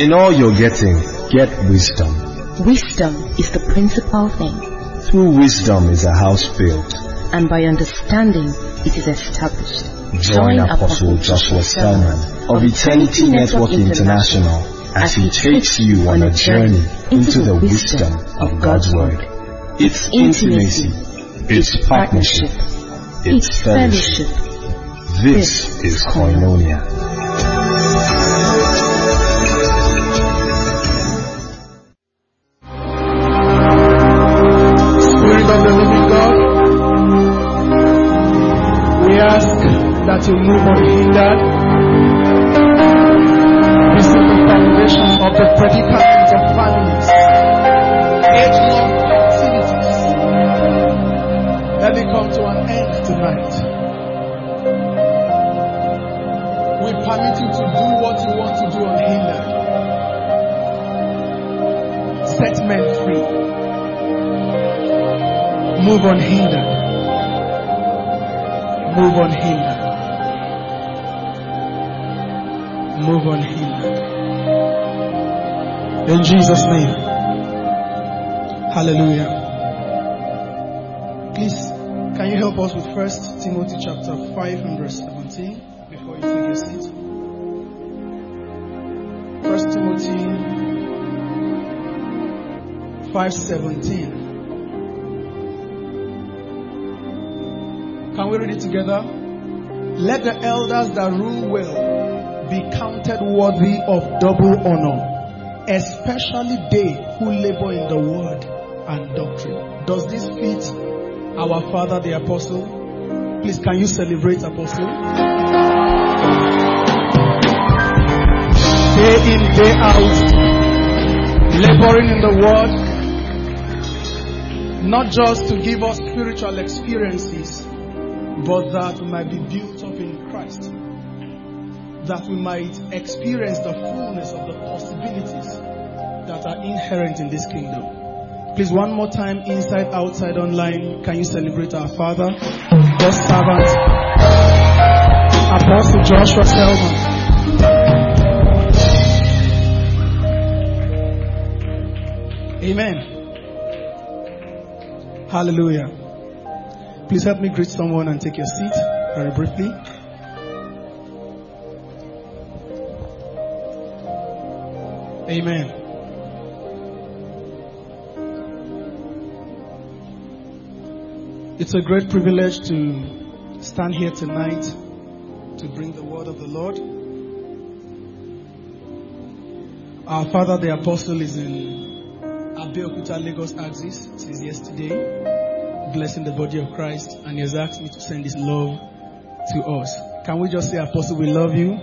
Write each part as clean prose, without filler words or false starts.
In all you're getting, get wisdom. Wisdom is the principal thing. Through wisdom is a house built, and by understanding it is established. Join Apostle Joshua Selman of Eternity Network International as he takes you on a journey into the wisdom of God's Word. It's intimacy, it's partnership, it's fellowship. This is Koinonia. Spirit of the living God, we ask that you move unhindered. This is the foundation of the predicament of families, age-long activities. Let it come to an end tonight. We permit you to do what you want to do unhindered. Set men free. Move unhindered. Move unhindered. Move unhindered. In Jesus' name. Hallelujah. Please, can you help us with 1 Timothy chapter 5 and verse 17 before you take your seat? 1 Timothy 5:17. Can we read it together? Let the elders that rule well be counted worthy of double honor, especially they who labor in the word and doctrine. Does this fit our father the apostle? Please, can you celebrate apostle? Day in, day out, laboring in the word, not just to give us spiritual experiences, but that we might be built up in Christ, that we might experience the fullness of the possibilities that are inherent in this kingdom. Please, one more time, inside, outside, online, can you celebrate our Father, God's servant, Apostle Joshua Selman. Amen. Hallelujah. Please help me greet someone and take your seat very briefly. Amen. It's a great privilege to stand here tonight to bring the word of the Lord. Our father, the apostle, is in Abeokuta, Lagos axis since yesterday, blessing the body of Christ, and he has asked me to send his love to us. Can we just say, Apostle, we love you?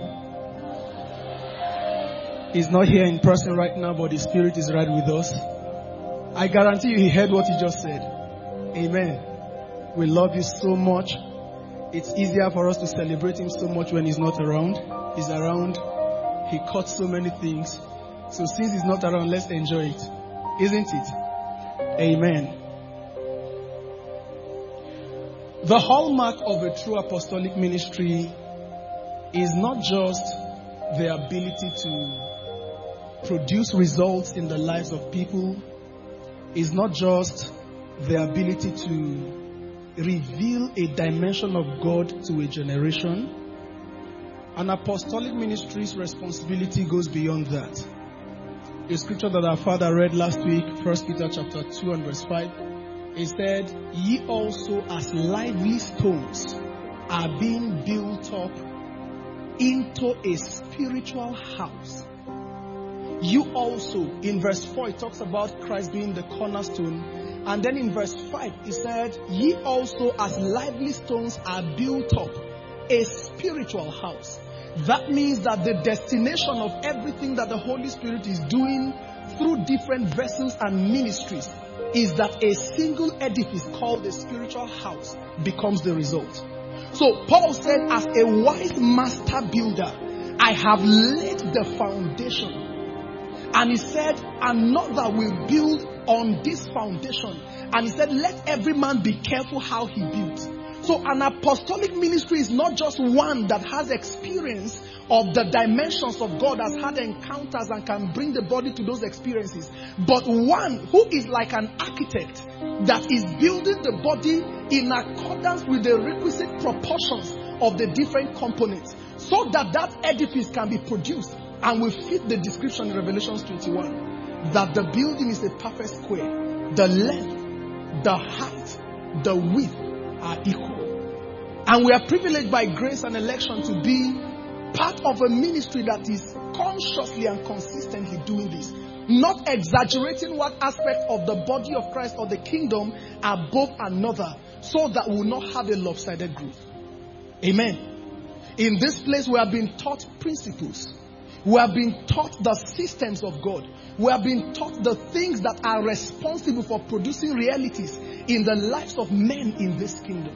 He's not here in person right now, but his spirit is right with us. I guarantee you he heard what he just said. Amen. We love you so much. It's easier for us to celebrate him so much when he's not around. He's around. He caught so many things. So since he's not around, let's enjoy it. Isn't it? Amen. The hallmark of a true apostolic ministry is not just the ability to produce results in the lives of people. It's not just the ability to reveal a dimension of God to a generation. An apostolic ministry's responsibility goes beyond that. The scripture that our father read last week, 1 Peter chapter 2 and verse 5, it said, ye also as lively stones are being built up into a spiritual house. You also, in verse 4, it talks about Christ being the cornerstone. And then in verse 5, it said, ye also as lively stones are built up a spiritual house. That means that the destination of everything that the Holy Spirit is doing through different vessels and ministries is that a single edifice called the spiritual house becomes the result. So Paul said, as a wise master builder, I have laid the foundation. And he said, another will build on this foundation. And he said, let every man be careful how he builds. So So an apostolic ministry is not just one that has experience of the dimensions of God, has had encounters and can bring the body to those experiences, but one who is like an architect that is building the body in accordance with the requisite proportions of the different components, so that that edifice can be produced and will fit the description in Revelation 21, that the building is a perfect square. The length, the height, the width are equal. And we are privileged by grace and election to be part of a ministry that is consciously and consistently doing this. Not exaggerating one aspect of the body of Christ or the kingdom above another, so that we will not have a lopsided growth. Amen. In this place we have been taught principles. We have been taught the systems of God. We have been taught the things that are responsible for producing realities in the lives of men in this kingdom.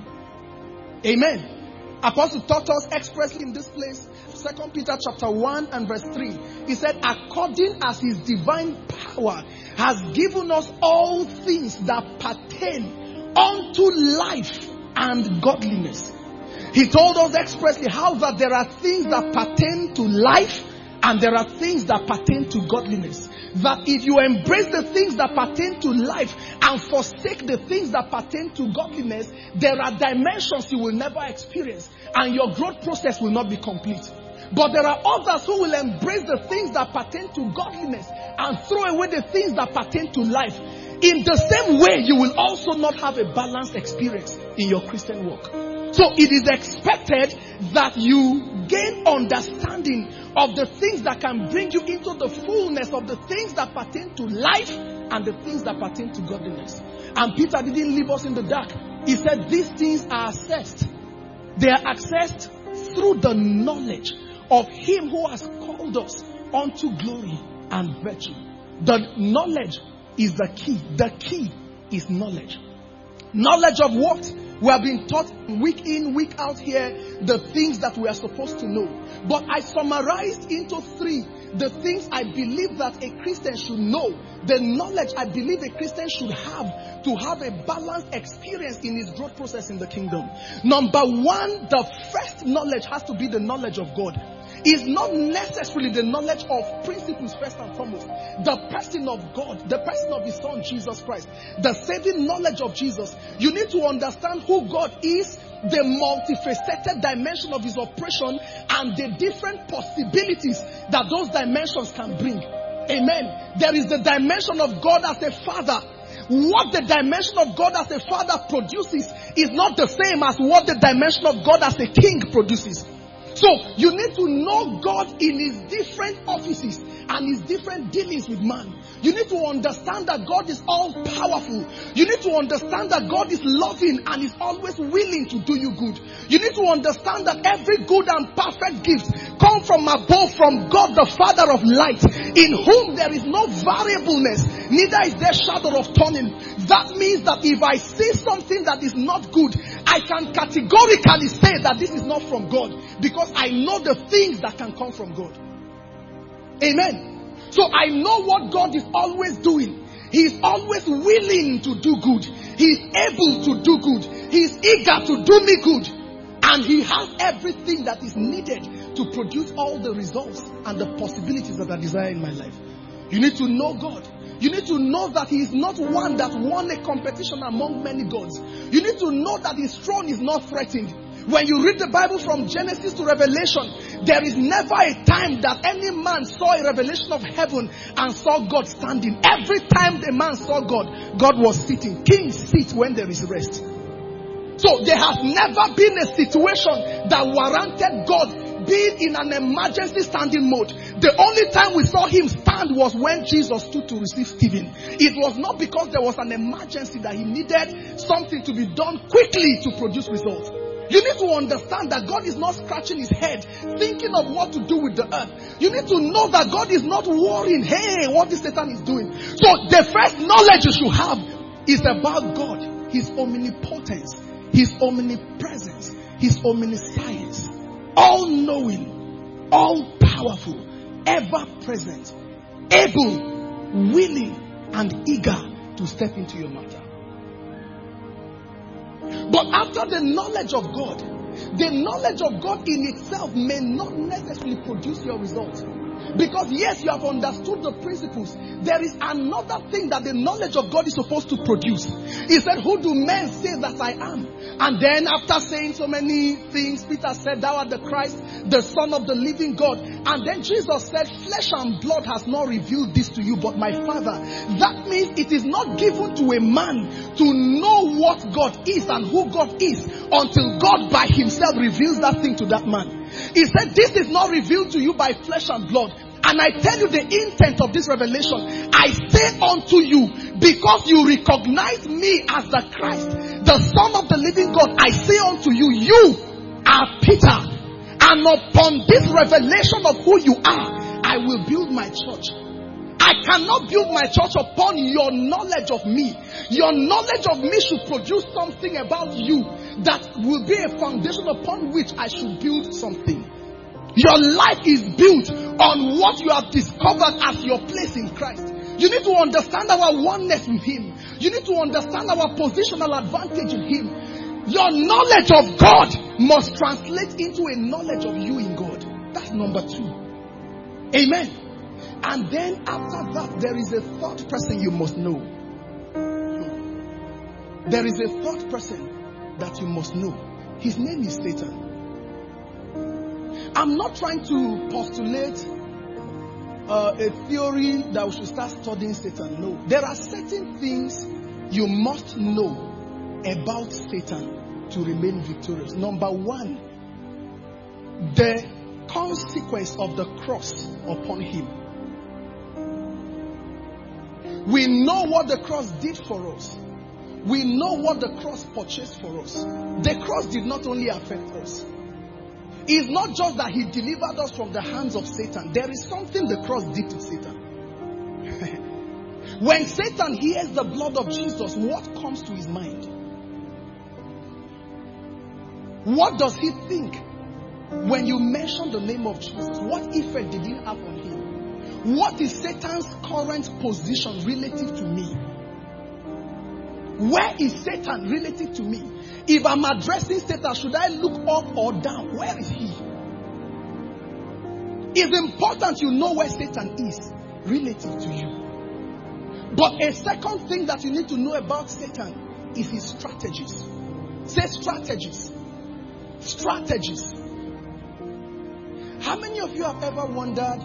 Amen. Apostle taught us expressly in this place, 2 Peter chapter 1 and verse 3. He said, according as his divine power has given us all things that pertain unto life and godliness. He told us expressly how that there are things that pertain to life and there are things that pertain to godliness. That if you embrace the things that pertain to life and forsake the things that pertain to godliness, there are dimensions you will never experience and your growth process will not be complete. But there are others who will embrace the things that pertain to godliness and throw away the things that pertain to life. In the same way, you will also not have a balanced experience in your Christian walk. So it is expected that you gain understanding of the things that can bring you into the fullness of the things that pertain to life and the things that pertain to godliness. And Peter didn't leave us in the dark. He said these things are assessed. They are accessed through the knowledge of him who has called us unto glory and virtue. The knowledge is the key. The key is knowledge. Knowledge of what? We have been taught week in, week out here, the things that we are supposed to know. But I summarized into 3 the things I believe that a Christian should know. The knowledge I believe a Christian should have to have a balanced experience in his growth process in the kingdom. Number 1, the first knowledge has to be the knowledge of God. Is not necessarily the knowledge of principles first and foremost. The person of God, the person of his son Jesus Christ, the saving knowledge of Jesus. You need to understand who God is, the multifaceted dimension of his operation, and the different possibilities that those dimensions can bring. Amen. There is the dimension of God as a father. What the dimension of God as a father produces is not the same as what the dimension of God as a king produces. So, you need to know God in his different offices and his different dealings with man. You need to understand that God is all powerful. You need to understand that God is loving and is always willing to do you good. You need to understand that every good and perfect gift comes from above, from God the Father of light, in whom there is no variableness, neither is there shadow of turning. That means that if I see something that is not good, I can categorically say that this is not from God, because I know the things that can come from God. Amen. So I know what God is always doing. He is always willing to do good. He is able to do good. He is eager to do me good. And he has everything that is needed to produce all the results and the possibilities that I desire in my life. You need to know God. You need to know that he is not one that won a competition among many gods. You need to know that his throne is not threatened. When you read the Bible from Genesis to Revelation, there is never a time that any man saw a revelation of heaven and saw God standing. Every time the man saw God, God was sitting. Kings sit when there is rest. So there has never been a situation that warranted God being in an emergency standing mode. The only time we saw him stand was when Jesus stood to receive Stephen. It was not because there was an emergency that he needed something to be done quickly to produce results. You need to understand that God is not scratching his head thinking of what to do with the earth. You need to know that God is not worrying, hey, what this Satan is doing. So the first knowledge you should have is about God, his omnipotence, his omnipresence, his omniscience, all-knowing, all-powerful, ever-present, able, willing, and eager to step into your matter. But after the knowledge of God in itself may not necessarily produce your results. Because yes, you have understood the principles. There is another thing that the knowledge of God is supposed to produce. He said, who do men say that I am? And then after saying so many things, Peter said, thou art the Christ, the Son of the living God. And then Jesus said, flesh and blood has not revealed this to you, but my Father. That means it is not given to a man to know what God is and who God is until God by himself reveals that thing to that man. He said, this is not revealed to you by flesh and blood. And I tell you the intent of this revelation. I say unto you, because you recognize me as the Christ, the Son of the living God, I say unto you, you are Peter. And upon this revelation of who you are, I will build my church. I cannot build my church upon your knowledge of me. Your knowledge of me should produce something about you that will be a foundation upon which I should build something. Your life is built on what you have discovered as your place in Christ. You need to understand our oneness with Him. You need to understand our positional advantage in Him. Your knowledge of God must translate into a knowledge of you in God. That's number 2. Amen. And then after that, there is a third person you must know. There is a third person that you must know. His name is Satan. I'm not trying to postulate a theory that we should start studying Satan. No. There are certain things you must know about Satan to remain victorious. Number 1, the consequence of the cross upon him. We know what the cross did for us. We know what the cross purchased for us. The cross did not only affect us. It's not just that He delivered us from the hands of Satan. There is something the cross did to Satan. When Satan hears the blood of Jesus, what comes to his mind? What does he think when you mention the name of Jesus? What effect did it have on him? What is Satan's current position relative to me? Where is Satan relative to me? If I'm addressing Satan, should I look up or down? Where is he? It's important you know where Satan is relative to you. But a second thing that you need to know about Satan is his strategies. Say strategies. Strategies. How many of you have ever wondered?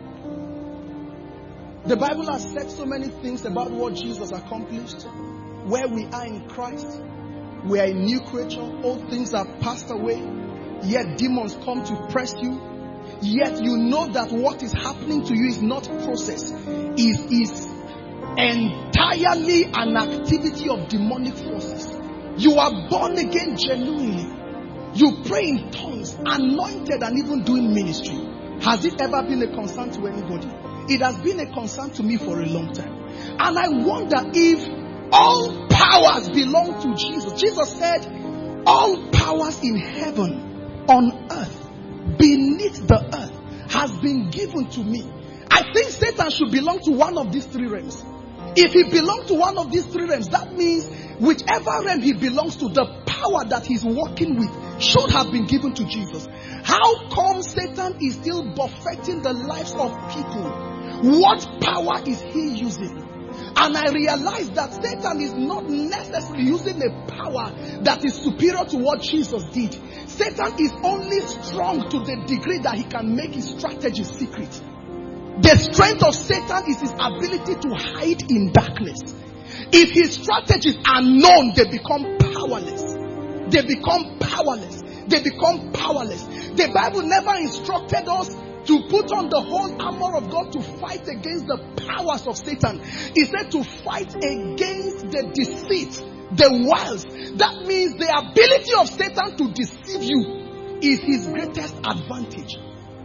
The Bible has said so many things about what Jesus accomplished. Where we are in Christ, we are a new creature. All things have passed away. Yet demons come to press you. Yet you know that what is happening to you is not process. Is entirely an activity of demonic forces. You are born again genuinely. You pray in tongues, anointed and even doing ministry. Has it ever been a concern to anybody? It has been a concern to me for a long time. And I wonder if all powers belong to Jesus. Jesus said, all powers in heaven, on earth, beneath the earth, has been given to me. I think Satan should belong to one of these 3 realms. If he belongs to one of these 3 realms, that means whichever realm he belongs to, the power that he's working with should have been given to Jesus. How come Satan is still buffeting the lives of people? What power is he using? And I realized that Satan is not necessarily using a power that is superior to what Jesus did. Satan is only strong to the degree that he can make his strategy secret. The strength of Satan is his ability to hide in darkness. If his strategies are known, they become powerless. They become powerless. They become powerless. The Bible never instructed us to put on the whole armor of God to fight against the powers of Satan. He said to fight against the deceit, the wiles. That means the ability of Satan to deceive you is his greatest advantage.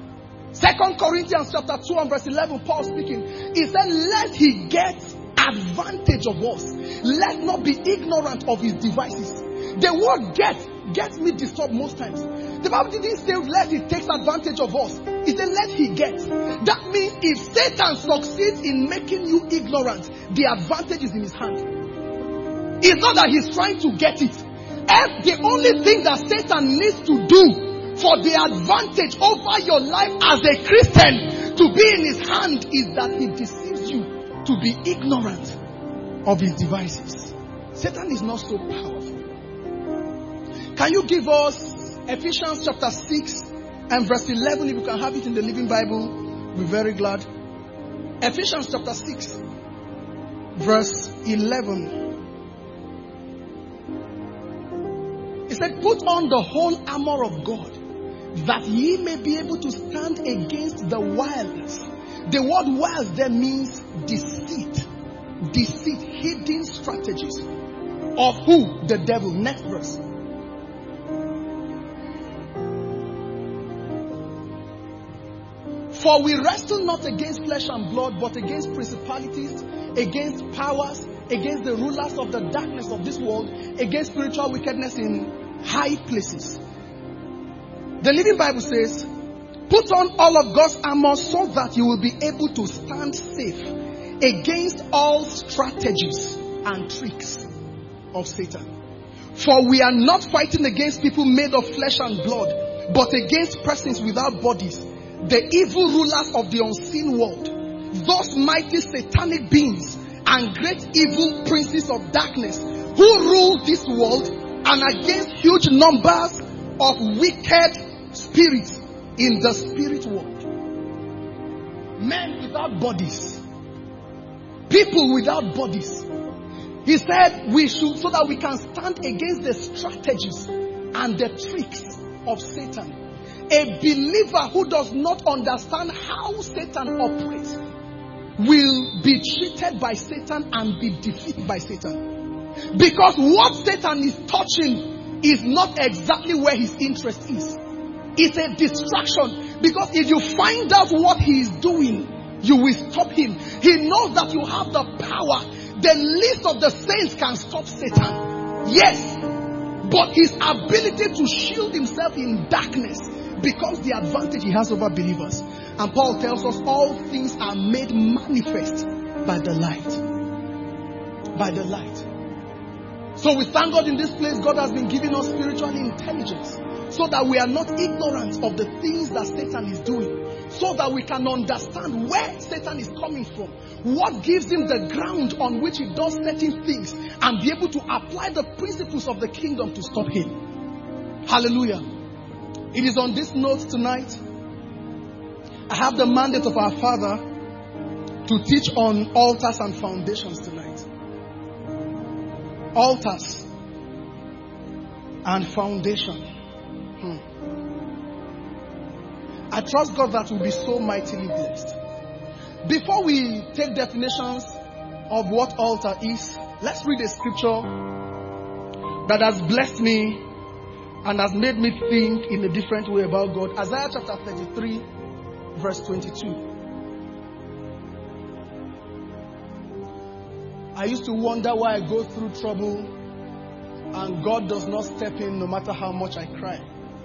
2 Corinthians chapter 2 and verse 11, Paul speaking. He said, let he get advantage of us. Let not be ignorant of his devices. The word gets me disturbed most times. The Bible didn't say let he takes advantage of us. It said let he get. That means if Satan succeeds in making you ignorant, the advantage is in his hand. It's not that he's trying to get it. The only thing that Satan needs to do for the advantage over your life as a Christian to be in his hand is that he deceives you to be ignorant of his devices. Satan is not so powerful. Can you give us Ephesians chapter 6 and verse 11? If you can have it in the Living Bible, we'll be very glad. Ephesians chapter 6 verse 11. It said, put on the whole armor of God, that ye may be able to stand against the wiles. The word wiles there means deceit, hidden strategies of who? The devil. Next verse. For we wrestle not against flesh and blood, but against principalities, against powers, against the rulers of the darkness of this world, against spiritual wickedness in high places. The Living Bible says, put on all of God's armor so that you will be able to stand safe against all strategies and tricks of Satan. For we are not fighting against people made of flesh and blood, but against persons without bodies, the evil rulers of the unseen world, those mighty satanic beings and great evil princes of darkness who rule this world, and against huge numbers of wicked spirits in the spirit world. Men without bodies, people without bodies. He said we should, so that we can stand against the strategies and the tricks of Satan. A believer who does not understand how Satan operates will be treated by Satan and be defeated by Satan. Because what Satan is touching is not exactly where his interest is. It's a distraction. Because if you find out what he is doing, you will stop him. He knows that you have the power. The least of the saints can stop Satan. Yes. But his ability to shield himself in darkness becomes the advantage he has over believers. And Paul tells us all things are made manifest by the light. By the light. So we thank God in this place, God has been giving us spiritual intelligence so that we are not ignorant of the things that Satan is doing. So that we can understand where Satan is coming from. What gives him the ground on which he does certain things and be able to apply the principles of the kingdom to stop him. Hallelujah. It is on this note tonight, I have the mandate of our Father to teach on altars and foundations tonight. Altars and foundation. I trust God that we'll be so mightily blessed. Before we take definitions of what altar is, let's read a scripture that has blessed me and has made me think in a different way about God. Isaiah chapter 33, verse 22. I used to wonder why I go through trouble and God does not step in no matter how much I cry.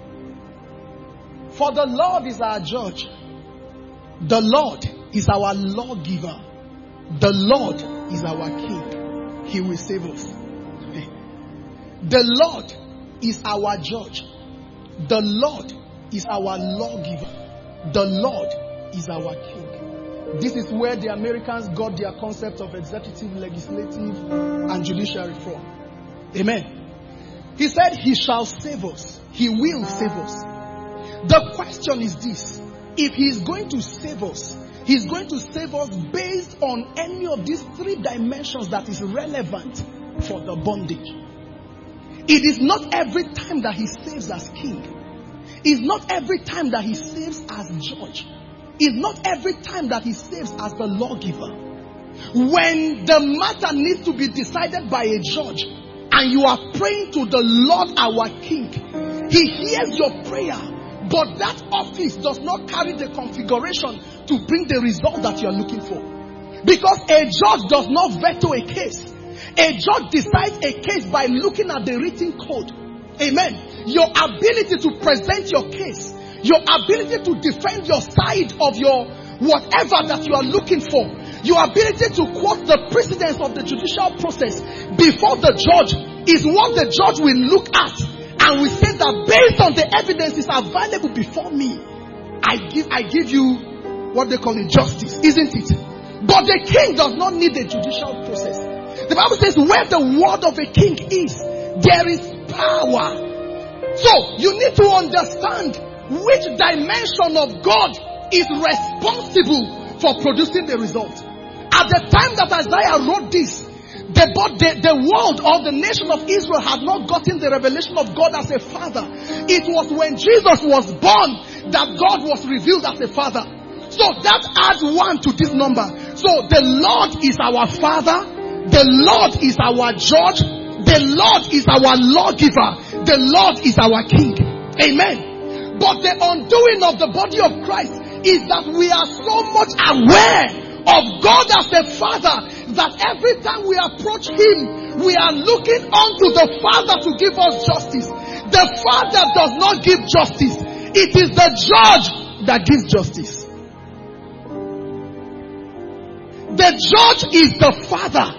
For the Lord is our judge. The Lord is our lawgiver. The Lord is our king. He will save us. The Lord is our judge. The Lord is our lawgiver. The Lord is our king. This is where the Americans got their concept of executive, legislative, and judiciary from. Amen. He said he shall save us. He will save us. The question is this. If he is going to save us, he's going to save us based on any of these three dimensions that is relevant for the bondage. It is not every time that he saves as king. It's not every time that he saves as judge. It's not every time that he saves as the lawgiver. When the matter needs to be decided by a judge and you are praying to the Lord our King, he hears your prayer, but that office does not carry the configuration to bring the result that you are looking for. Because a judge does not veto a case. A judge decides a case by looking at the written code. Amen. Your ability to present your case, your ability to defend your side of your whatever that you are looking for, your ability to quote the precedents of the judicial process before the judge is what the judge will look at and will say that based on the evidences available before me, I give you what they call it, justice, isn't it? But the king does not need a judicial process. The Bible says where the word of a king is, there is power. So you need to understand which dimension of God is responsible for producing the result. At the time that Isaiah wrote this, the world or the nation of Israel had not gotten the revelation of God as a father. It was when Jesus was born that God was revealed as a father. So that adds one to this number. So the Lord is our father. The Lord is our judge. The Lord is our lawgiver. The Lord is our king. Amen. But the undoing of the body of Christ is that we are so much aware of God as a father that every time we approach him, we are looking unto the Father to give us justice. The Father does not give justice. It is the judge that gives justice. The judge is the Father.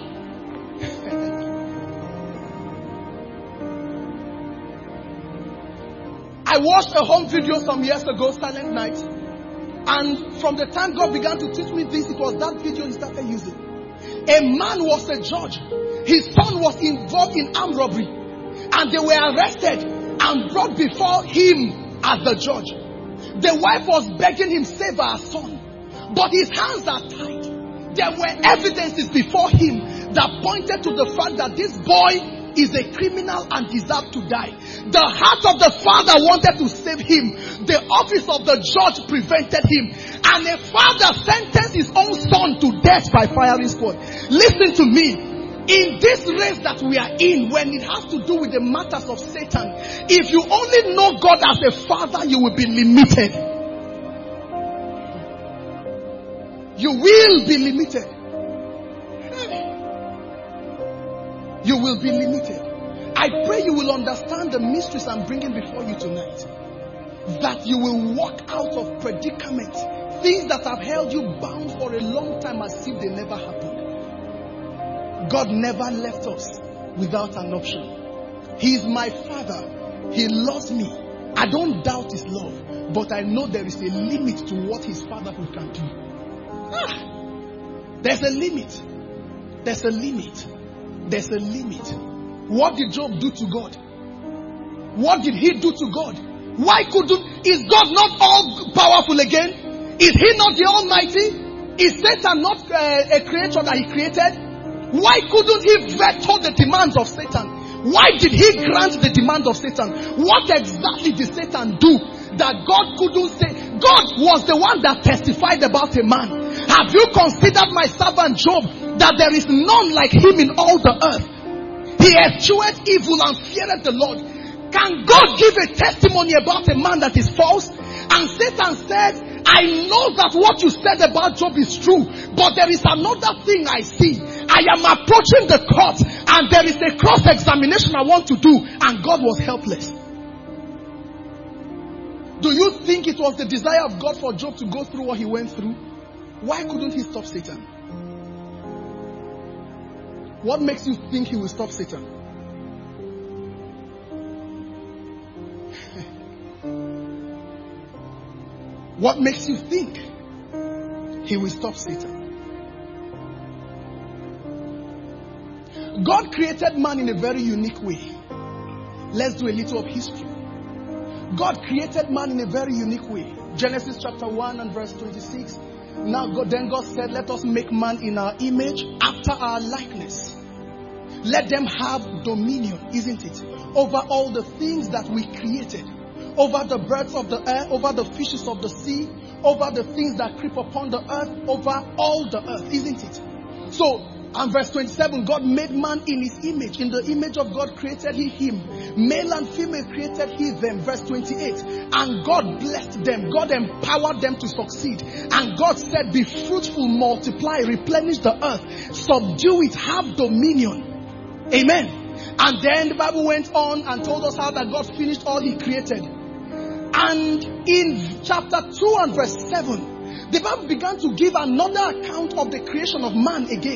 I watched a home video some years ago, Silent Night. And from the time God began to teach me this, it was that video he started using. A man was a judge. His son was involved in armed robbery. And they were arrested and brought before him as the judge. The wife was begging him, save our son. But his hands are tied. There were evidences before him that pointed to the fact that this boy is a criminal and deserved to die. The heart of the father wanted to save him. The office of the judge prevented him. And a father sentenced his own son to death by firing squad. Listen to me. In this race that we are in, when it has to do with the matters of Satan, if you only know God as a father, you will be limited. You will be limited. You will be limited. I pray you will understand the mysteries I'm bringing before you tonight. That you will walk out of predicaments, things that have held you bound for a long time as if they never happened. God never left us without an option. He is my Father. He loves me. I don't doubt his love, but I know there is a limit to what his fatherhood can do. There's a limit. There's a limit. There's a limit. What did Job do to God? What did he do to God? Why couldn't... Is God not all powerful again? Is he not the Almighty? Is Satan not a creature that he created? Why couldn't he veto the demands of Satan? Why did he grant the demand of Satan? What exactly did Satan do that God couldn't say? God was the one that testified about a man. Have you considered my servant Job, that there is none like him in all the earth? He eschewed evil and feared the Lord. Can God give a testimony about a man that is false? And Satan said, I know that what you said about Job is true, but there is another thing I see. I am approaching the court and there is a cross-examination I want to do, and God was helpless. Do you think it was the desire of God for Job to go through what he went through? Why couldn't he stop Satan? What makes you think he will stop Satan? What makes you think he will stop Satan? God created man in a very unique way. Let's do a little of history. God created man in a very unique way. Genesis chapter 1 and verse 26. Then God said, let us make man in our image, after our likeness. Let them have dominion, isn't it? Over all the things that we created. Over the birds of the air, over the fishes of the sea, over the things that creep upon the earth, over all the earth, isn't it? So, and verse 27, God made man in his image. In the image of God created he him. Male and female created he them. Verse 28. And God blessed them. God empowered them to succeed. And God said, be fruitful, multiply, replenish the earth, subdue it, have dominion. Amen. And then the Bible went on and told us how that God finished all he created. And in chapter 2 and verse 7, the Bible began to give another account of the creation of man again.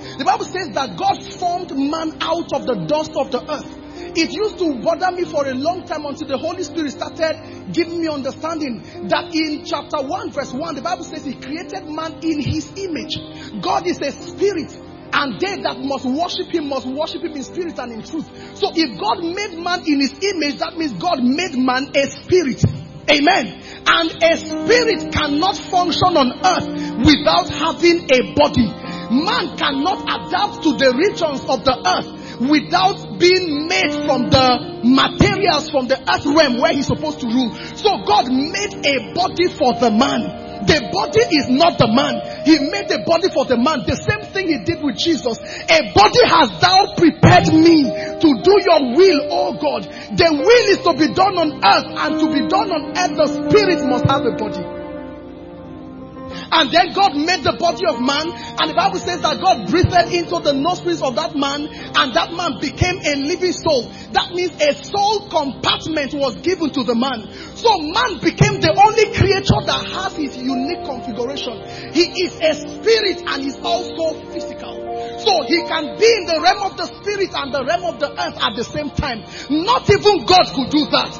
The Bible says that God formed man out of the dust of the earth. It used to bother me for a long time until the Holy Spirit started giving me understanding that in chapter 1 verse 1, the Bible says He created man in His image. God is a spirit, and they that must worship Him in spirit and in truth. So if God made man in His image, that means God made man a spirit. Amen. And a spirit cannot function on earth without having a body. Man cannot adapt to the regions of the earth without being made from the materials from the earth realm where he's supposed to rule. So God made a body for the man. The body is not the man. He made a body for the man. The same thing He did with Jesus. A body has thou prepared me to do your will, O God. The will is to be done on earth, and to be done on earth, the spirit must have a body. And then God made the body of man, and the Bible says that God breathed into the nostrils of that man, and that man became a living soul. That means a soul compartment was given to the man. So man became the only creature that has his unique configuration. He is a spirit and is also physical. So he can be in the realm of the spirit and the realm of the earth at the same time. Not even God could do that.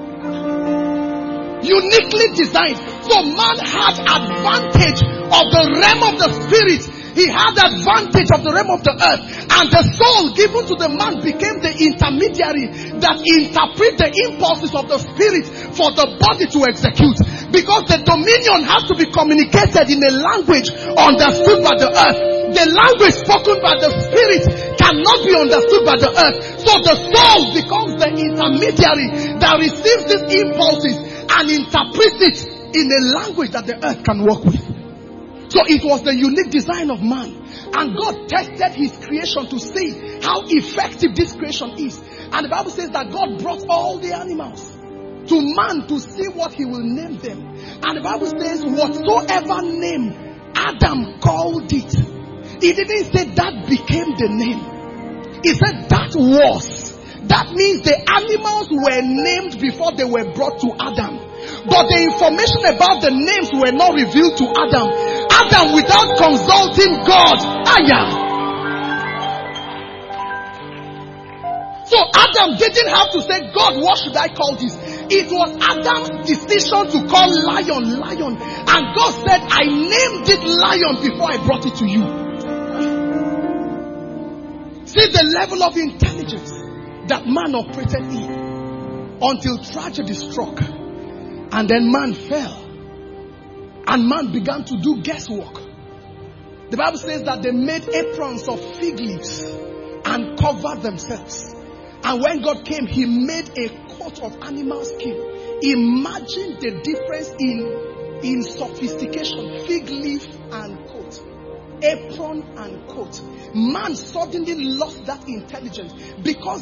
Uniquely designed. So man had advantage of the realm of the spirit. He had advantage of the realm of the earth. And the soul given to the man became the intermediary that interpret the impulses of the spirit for the body to execute. Because the dominion has to be communicated in a language understood by the earth. The language spoken by the spirit cannot be understood by the earth. So the soul becomes the intermediary that receives these impulses and interprets it in a language that the earth can work with. So it was the unique design of man. And God tested His creation to see how effective this creation is. And the Bible says that God brought all the animals to man to see what He will name them. And the Bible says whatsoever name Adam called it, He didn't say that became the name. He said that was. That means the animals were named before they were brought to Adam. But the information about the names were not revealed to Adam. Adam, without consulting God, So Adam didn't have to say, God, what should I call this? It was Adam's decision to call lion, lion. And God said, I named it lion before I brought it to you. See the level of intelligence that man operated in until tragedy struck. And then man fell. And man began to do guesswork. The Bible says that they made aprons of fig leaves and covered themselves. And when God came, He made a coat of animal skin. Imagine the difference in sophistication. Fig leaf and coat. Apron and coat. Man suddenly lost that intelligence because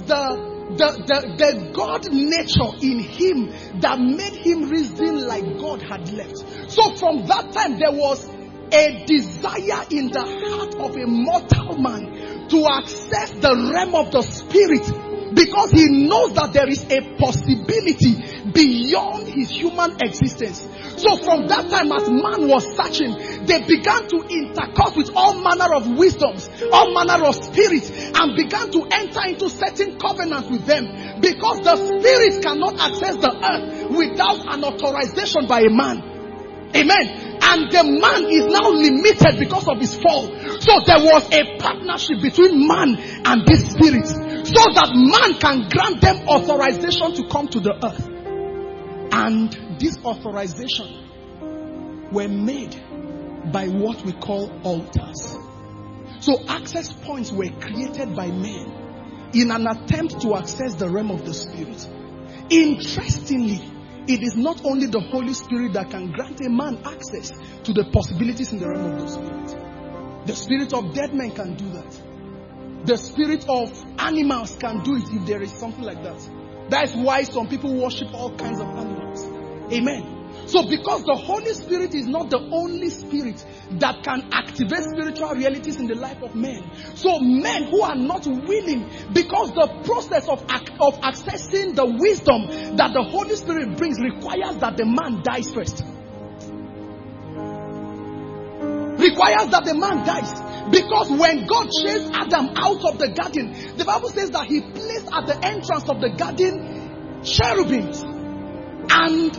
the God nature in him that made him reason like God had left. So from that time there was a desire in the heart of a mortal man to access the realm of the spirit, because he knows that there is a possibility beyond his human existence. So from that time, as man was searching, they began to intercourse with all manner of wisdoms, all manner of spirits, and began to enter into certain covenants with them, because the spirit cannot access the earth without an authorization by a man. Amen. And the man is now limited because of his fall. So there was a partnership between man and this spirit, so that man can grant them authorization to come to the earth. And this authorization were made by what we call altars. So access points were created by men in an attempt to access the realm of the spirit. Interestingly, it is not only the Holy Spirit that can grant a man access to the possibilities in the realm of the spirit. The spirit of dead men can do that. The spirit of animals can do it if there is something like that. That's why some people worship all kinds of animals. Amen. So because the Holy Spirit is not the only spirit that can activate spiritual realities in the life of men. So men who are not willing, because the process of accessing the wisdom that the Holy Spirit brings requires that the man dies first. Requires that the man dies. Because when God chased Adam out of the garden, the Bible says that he placed at the entrance of the garden cherubims and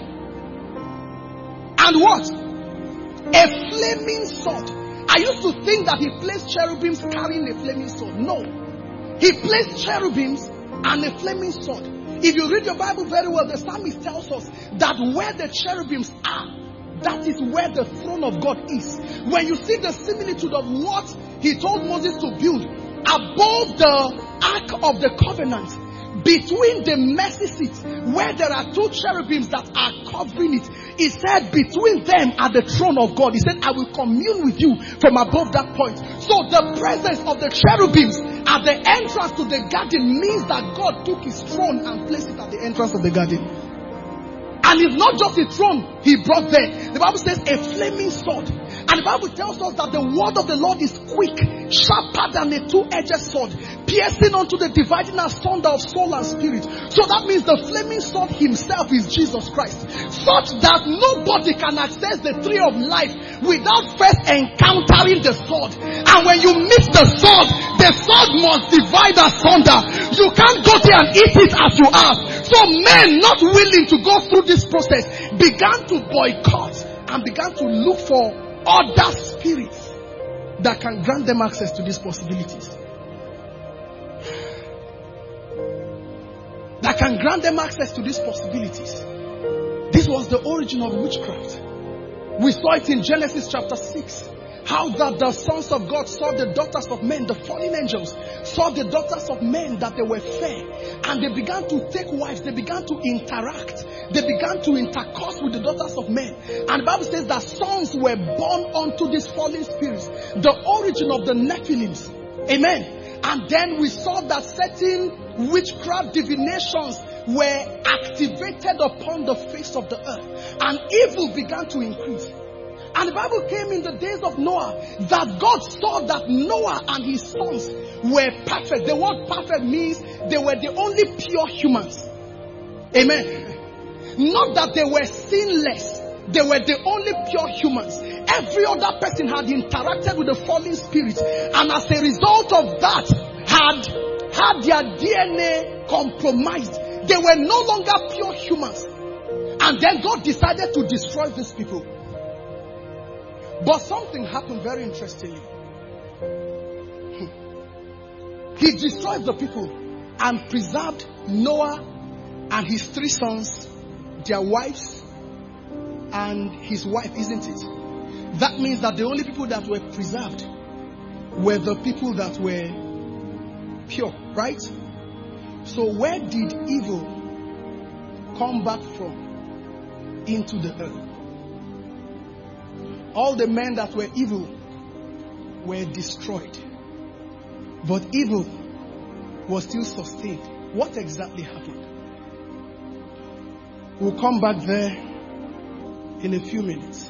what? A flaming sword. I used to think that he placed cherubims carrying a flaming sword. No. He placed cherubims and a flaming sword. If you read your Bible very well, the psalmist tells us that where the cherubims are, that is where the throne of God is. When you see the similitude of what he told Moses to build above the Ark of the Covenant, between the mercy seat, where there are two cherubims that are covering it, he said between them are the throne of God. He said, I will commune with you from above that point. So the presence of the cherubims at the entrance to the garden means that God took his throne and placed it at the entrance of the garden. And it's not just a throne he brought there. The Bible says a flaming sword. And the Bible tells us that the word of the Lord is quick, sharper than a two-edged sword, piercing unto the dividing asunder of soul and spirit. So that means the flaming sword himself is Jesus Christ. Such that nobody can access the tree of life without first encountering the sword. And when you meet the sword must divide asunder. You can't go there and eat it as you are. So men not willing to go through this process began to boycott and began to look for other spirits that can grant them access to these possibilities. That can grant them access to these possibilities. This was the origin of witchcraft. We saw it in Genesis chapter 6. How that the sons of God saw the daughters of men, the fallen angels, saw the daughters of men that they were fair. And they began to take wives. They began to interact. They began to intercourse with the daughters of men. And the Bible says that sons were born unto these fallen spirits. The origin of the Nephilims. Amen. And then we saw that certain witchcraft divinations were activated upon the face of the earth. And evil began to increase. And the Bible came in the days of Noah that God saw that Noah and his sons were perfect. The word perfect means they were the only pure humans. Amen. Not that they were sinless. They were the only pure humans. Every other person had interacted with the fallen spirit. And as a result of that, had their DNA compromised. They were no longer pure humans. And then God decided to destroy these people. But something happened very interestingly. He destroyed the people and preserved Noah and his 3 sons, their wives, and his wife, isn't it? That means that the only people that were preserved were the people that were pure, right? So where did evil come back from? Into the earth. All the men that were evil were destroyed. But evil was still sustained. What exactly happened? We'll come back there in a few minutes.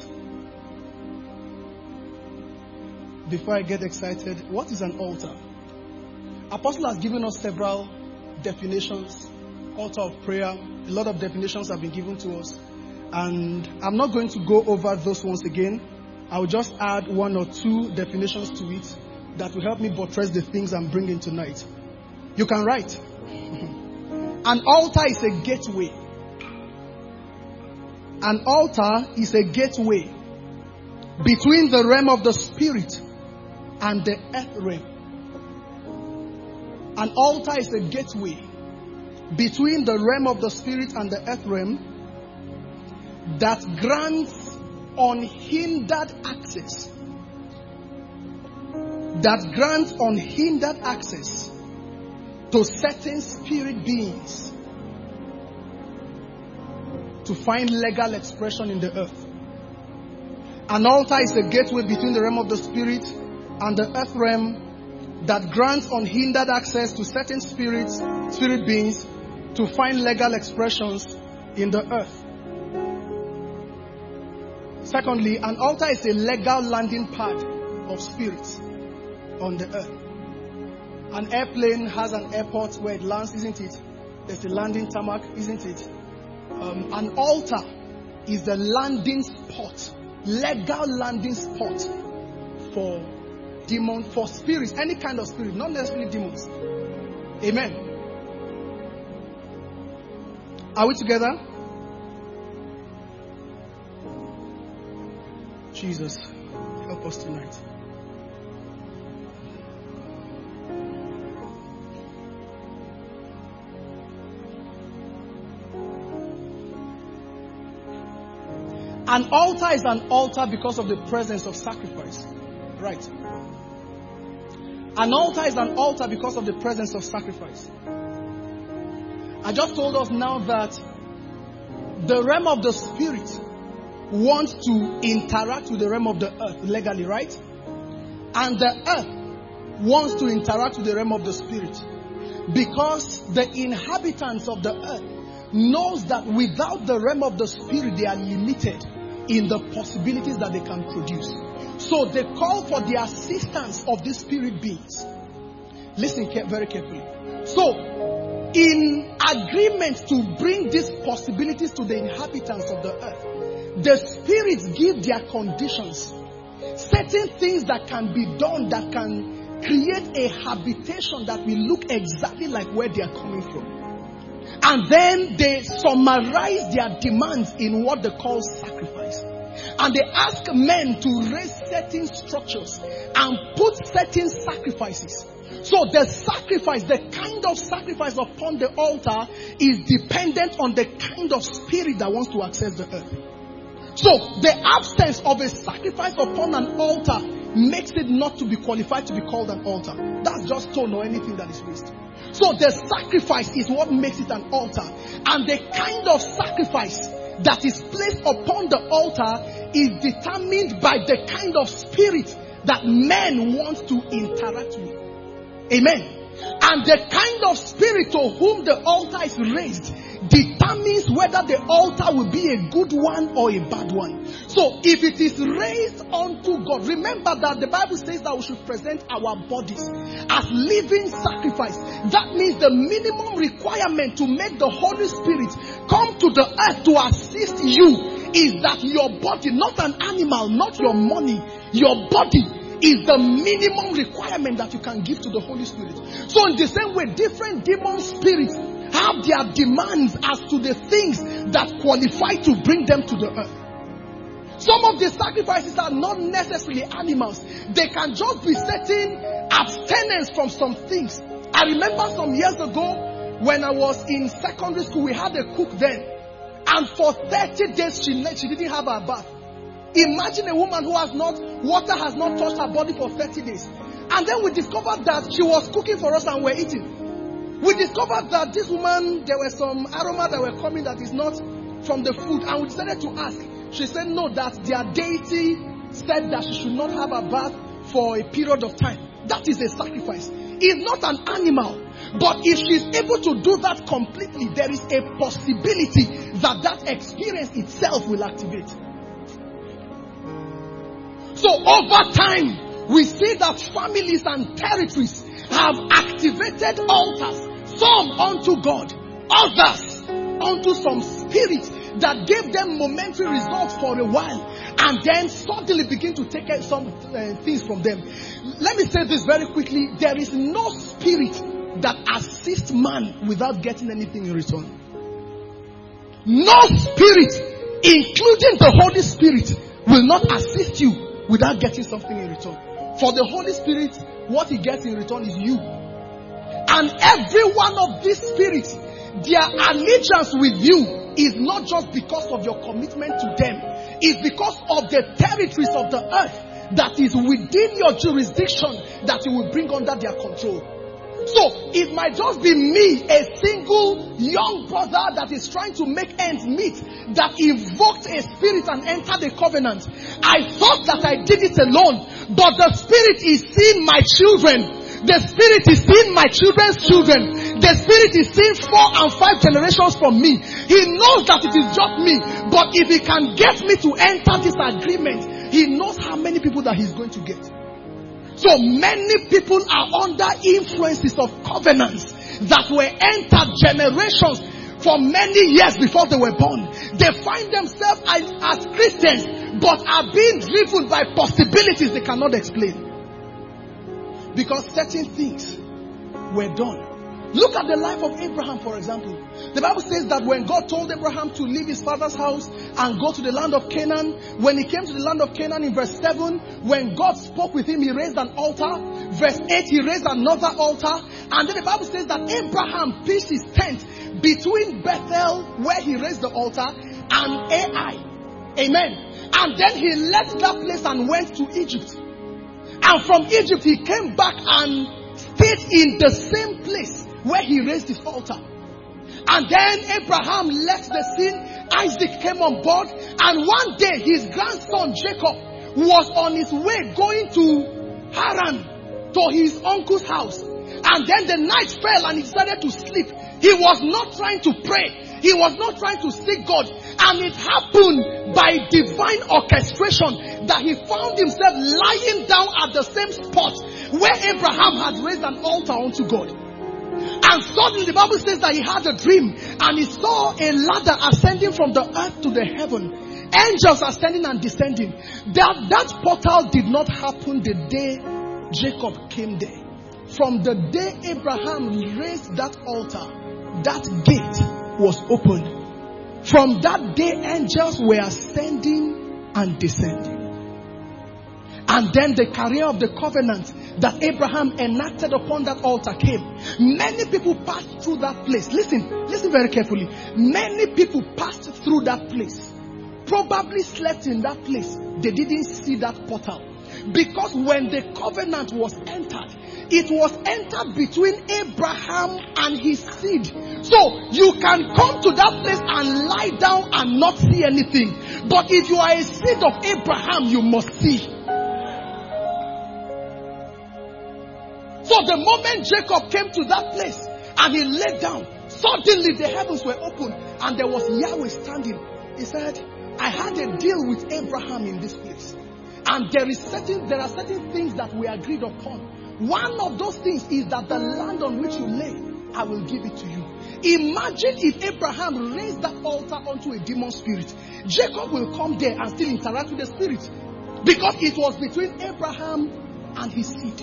Before I get excited, what is an altar? Apostle has given us several definitions. Altar of prayer. A lot of definitions have been given to us. And I'm not going to go over those ones again. I will just add 1 or 2 definitions to it that will help me buttress the things I'm bringing tonight. You can write. An altar is a gateway. An altar is a gateway between the realm of the spirit and the earth realm. An altar is a gateway between the realm of the spirit and the earth realm that grants unhindered access. That grants unhindered access to certain spirit beings to find legal expression in the earth. An altar is a gateway between the realm of the spirit and the earth realm that grants unhindered access to certain spirit beings to find legal expressions in the earth. Secondly, an altar is a legal landing pad of spirits on the earth. An airplane has an airport where it lands, isn't it? There's a landing tarmac, isn't it? An altar is the landing spot, legal landing spot for demons, for spirits, any kind of spirit, not necessarily demons. Amen. Are we together? Jesus, help us tonight. An altar is an altar because of the presence of sacrifice. Right. An altar is an altar because of the presence of sacrifice. I just told us now that the realm of the spirit wants to interact with the realm of the earth legally, right? And the earth wants to interact with the realm of the spirit. Because the inhabitants of the earth knows that without the realm of the spirit, they are limited in the possibilities that they can produce. So they call for the assistance of these spirit beings. Listen very carefully. So, in agreement to bring these possibilities to the inhabitants of the earth, the spirits give their conditions. Certain things that can be done that can create a habitation that will look exactly like where they are coming from. And then they summarize their demands in what they call sacrifice. And they ask men to raise certain structures and put certain sacrifices. So the sacrifice, the kind of sacrifice upon the altar is dependent on the kind of spirit that wants to access the earth. So the absence of a sacrifice upon an altar makes it not to be qualified to be called an altar. That's just stone or anything that is raised. So the sacrifice is what makes it an altar. And the kind of sacrifice that is placed upon the altar is determined by the kind of spirit that men want to interact with. Amen. And the kind of spirit to whom the altar is raised determines whether the altar will be a good one or a bad one. So if it is raised unto God, remember that the Bible says that we should present our bodies as living sacrifice. That means the minimum requirement to make the Holy Spirit come to the earth to assist you is that your body, not an animal, not your money, your body is the minimum requirement that you can give to the Holy Spirit. So in the same way, different demon spirits have their demands as to the things that qualify to bring them to the earth. Some of the sacrifices are not necessarily animals. They can just be certain abstinence from some things. I remember some years ago when I was in secondary school, we had a cook then. And for 30 days she didn't have her bath. Imagine a woman who water has not touched her body for 30 days. And then we discovered that she was cooking for us and we're eating. We discovered that this woman, there were some aroma that were coming that is not from the food. And we decided to ask. She said no, that their deity said that she should not have a bath for a period of time. That is a sacrifice. It's not an animal. But if she's able to do that completely, there is a possibility that that experience itself will activate. So over time, we see that families and territories have activated altars, some unto God, others unto some spirit that gave them momentary results for a while and then suddenly begin to take some things from them. Let me say this very quickly. There is no spirit that assists man without getting anything in return. No spirit, including the Holy Spirit, will not assist you without getting something in return. For the Holy Spirit, what he gets in return is you. And every one of these spirits, their allegiance with you is not just because of your commitment to them. It's because of the territories of the earth that is within your jurisdiction that you will bring under their control. So, it might just be me, a single young brother that is trying to make ends meet, that invoked a spirit and entered a covenant. I thought that I did it alone, but the spirit is seeing my children. The spirit is seeing my children's children. The spirit is seeing 4 and 5 generations from me. He knows that it is just me, but if he can get me to enter this agreement, he knows how many people that he's going to get. So many people are under influences of covenants that were entered generations for many years before they were born. They find themselves as Christians, but are being driven by possibilities they cannot explain. because certain things were done. Look at the life of Abraham, for example. The Bible says that when God told Abraham to leave his father's house and go to the land of Canaan, when he came to the land of Canaan in verse 7, when God spoke with him, he raised an altar. Verse 8, he raised another altar. And then the Bible says that Abraham pitched his tent between Bethel, where he raised the altar, and Ai. Amen. And then he left that place and went to Egypt. And from Egypt, he came back and stayed in the same place where he raised his altar. And then Abraham left the scene. Isaac came on board. And one day his grandson Jacob was on his way going to Haran, to his uncle's house. And then the night fell and he started to sleep. He was not trying to pray. He was not trying to seek God. And it happened by divine orchestration that he found himself lying down at the same spot where Abraham had raised an altar unto God. And suddenly the Bible says that he had a dream and he saw a ladder ascending from the earth to the heaven. Angels ascending and descending. That portal did not happen the day Jacob came there. From the day Abraham raised that altar, that gate was opened. From that day, angels were ascending and descending. And then the career of the covenant that Abraham enacted upon that altar came. Many people passed through that place. Listen very carefully. Many people passed through that place. Probably slept in that place. They didn't see that portal. Because when the covenant was entered, it was entered between Abraham and his seed. So you can come to that place and lie down and not see anything. But if you are a seed of Abraham, you must see. So the moment Jacob came to that place and he lay down, suddenly the heavens were opened and there was Yahweh standing. He said, I had a deal with Abraham in this place. And there are certain things that we agreed upon. One of those things is that the land on which you lay, I will give it to you. Imagine if Abraham raised that altar onto a demon spirit. Jacob will come there and still interact with the spirit. Because it was between Abraham and his seed.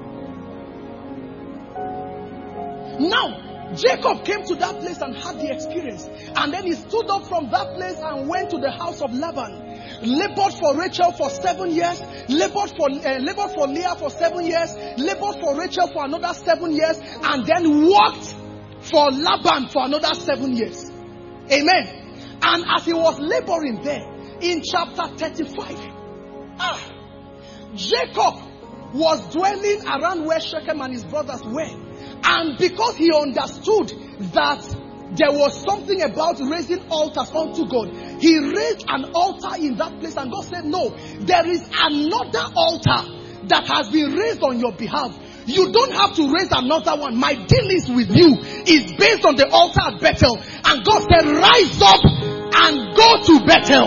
Now, Jacob came to that place and had the experience. And then he stood up from that place and went to the house of Laban. Labored for Rachel for 7 years. Labored for Leah for 7 years. Labored for Rachel for another 7 years. And then worked for Laban for another 7 years. Amen. And as he was laboring there, in chapter 35, Jacob was dwelling around where Shechem and his brothers were. And because he understood that there was something about raising altars unto God, he raised an altar in that place. And God said, no, there is another altar that has been raised on your behalf. You don't have to raise another one. My deal is with you. It's based on the altar at Bethel. And God said, rise up and go to Bethel.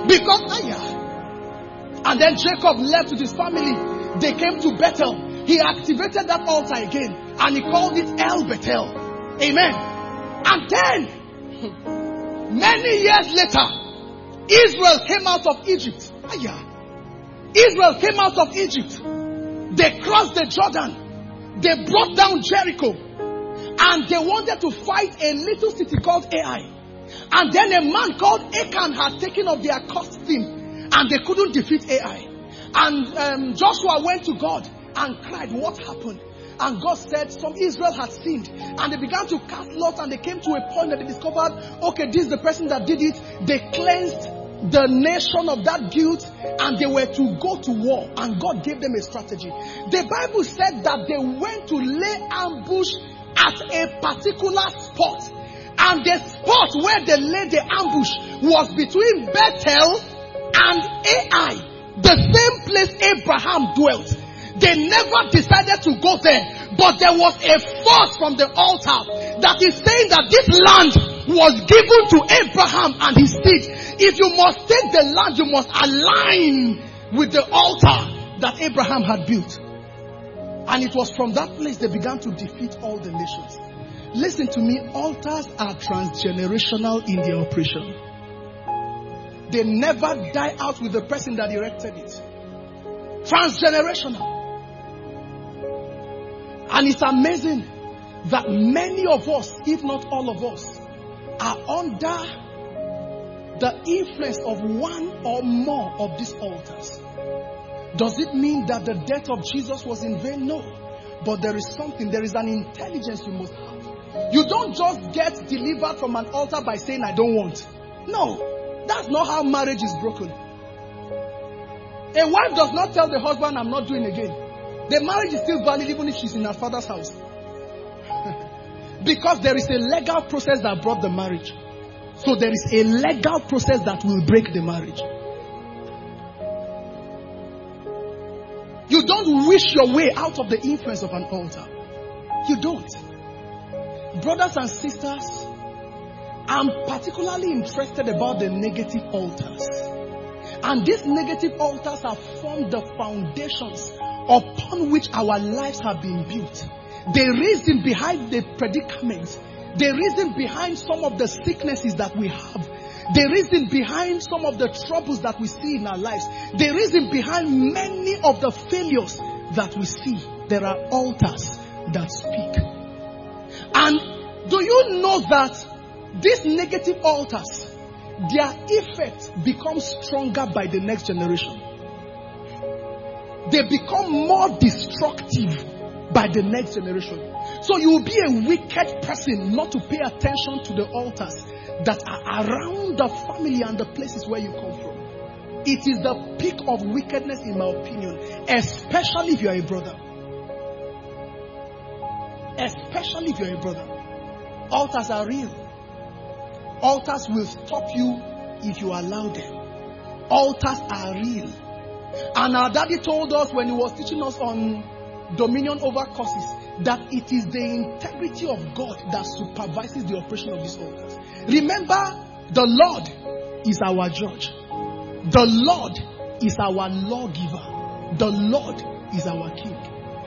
And then Jacob left with his family. They came to Bethel. He activated that altar again. And he called it El Bethel. Amen. And then, many years later, Israel came out of Egypt. Israel came out of Egypt. They crossed the Jordan. They brought down Jericho. And they wanted to fight a little city called Ai. And then a man called Achan had taken up their accursed thing. And they couldn't defeat Ai. And Joshua went to God and cried, what happened? And God said some Israel had sinned. And they began to cast lots and they came to a point that they discovered, okay, this is the person that did it. They cleansed the nation of that guilt and they were to go to war. And God gave them a strategy. The Bible said that they went to lay ambush at a particular spot. And the spot where they laid the ambush was between Bethel and Ai, the same place Abraham dwelt. They never decided to go there. But there was a force from the altar that is saying that this land was given to Abraham and his seed. If you must take the land, you must align with the altar that Abraham had built. And it was from that place they began to defeat all the nations. Listen to me, altars are transgenerational in their operation. They never die out with the person that erected it. Transgenerational. And it's amazing that many of us, if not all of us, are under the influence of one or more of these altars. Does it mean that the death of Jesus was in vain? No. But there is something, there is an intelligence you must have. You don't just get delivered from an altar by saying, I don't want. No. That's not how marriage is broken. A wife does not tell the husband, I'm not doing again. The marriage is still valid even if she's in her father's house. Because there is a legal process that brought the marriage. So there is a legal process that will break the marriage. You don't wish your way out of the influence of an altar. You don't. Brothers and sisters, I'm particularly interested about the negative altars. And these negative altars have formed the foundations upon which our lives have been built. The reason behind the predicaments, the reason behind some of the sicknesses that we have, the reason behind some of the troubles that we see in our lives, the reason behind many of the failures that we see, there are altars that speak. And do you know that these negative altars, their effect becomes stronger by the next generation? They become more destructive by the next generation. So you will be a wicked person not to pay attention to the altars that are around the family and the places where you come from. It is the peak of wickedness in my opinion, especially if you are a brother. Especially if you are a brother. Altars are real. Altars will stop you if you allow them. Altars are real. And our daddy told us when he was teaching us on dominion over curses that it is the integrity of God that supervises the operation of these altars. Remember, the Lord is our judge. The Lord is our lawgiver. The Lord is our king.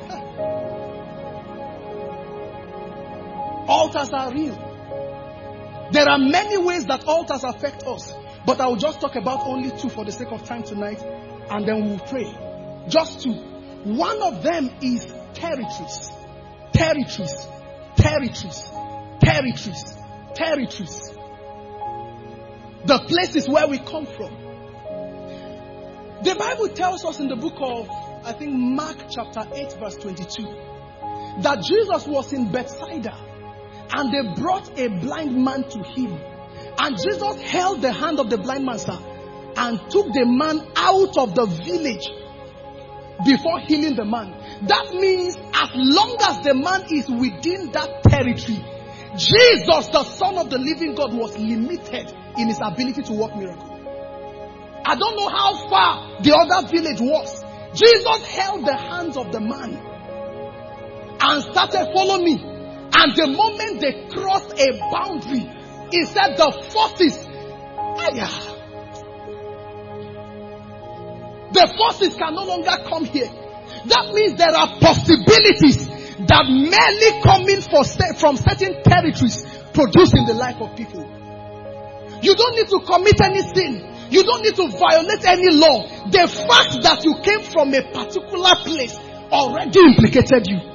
Altars are real. There are many ways that altars affect us, but I will just talk about only two for the sake of time tonight, and then we will pray. Just two. One of them is territories. Territories. Territories. Territories. Territories. The places where we come from. The Bible tells us in the book of, I think, Mark chapter 8 verse 22, that Jesus was in Bethsaida and they brought a blind man to him. And Jesus held the hand of the blind man, sir, and took the man out of the village before healing the man. That means as long as the man is within that territory, Jesus, the Son of the living God, was limited in his ability to work miracles. I don't know how far the other village was. Jesus held the hands of the man and started, follow me. And the moment they crossed a boundary, he said the forces, the forces can no longer come here. That means there are possibilities that merely coming from certain territories produce in the life of people. You don't need to commit any sin. You don't need to violate any law. The fact that you came from a particular place already implicated you.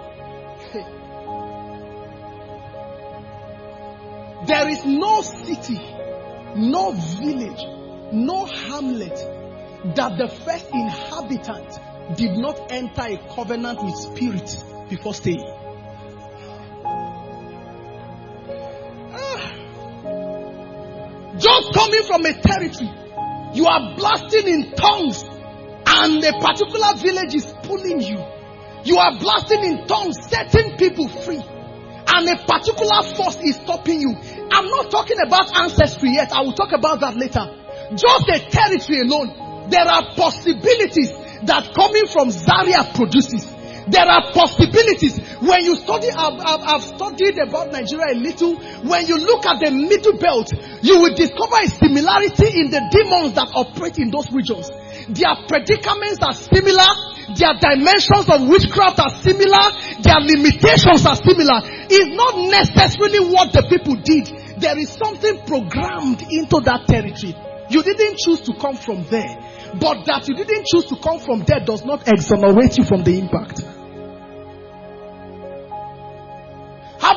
There is no city, no village, no hamlet that the first inhabitant did not enter a covenant with spirits before staying. Just coming from a territory, you are blasting in tongues and a particular village is pulling you. You are blasting in tongues, setting people free, and a particular force is stopping you. I'm not talking about ancestry yet. I will talk about that later. Just a territory alone, there are possibilities that coming from Zaria produces. There are possibilities. When you study, I've studied about Nigeria a little. When you look at the Middle Belt, you will discover a similarity in the demons that operate in those regions. Their predicaments are similar. Their dimensions of witchcraft are similar. Their limitations are similar. It's not necessarily what the people did. There is something programmed into that territory. You didn't choose to come from there. But that you didn't choose to come from there does not exonerate you from the impact.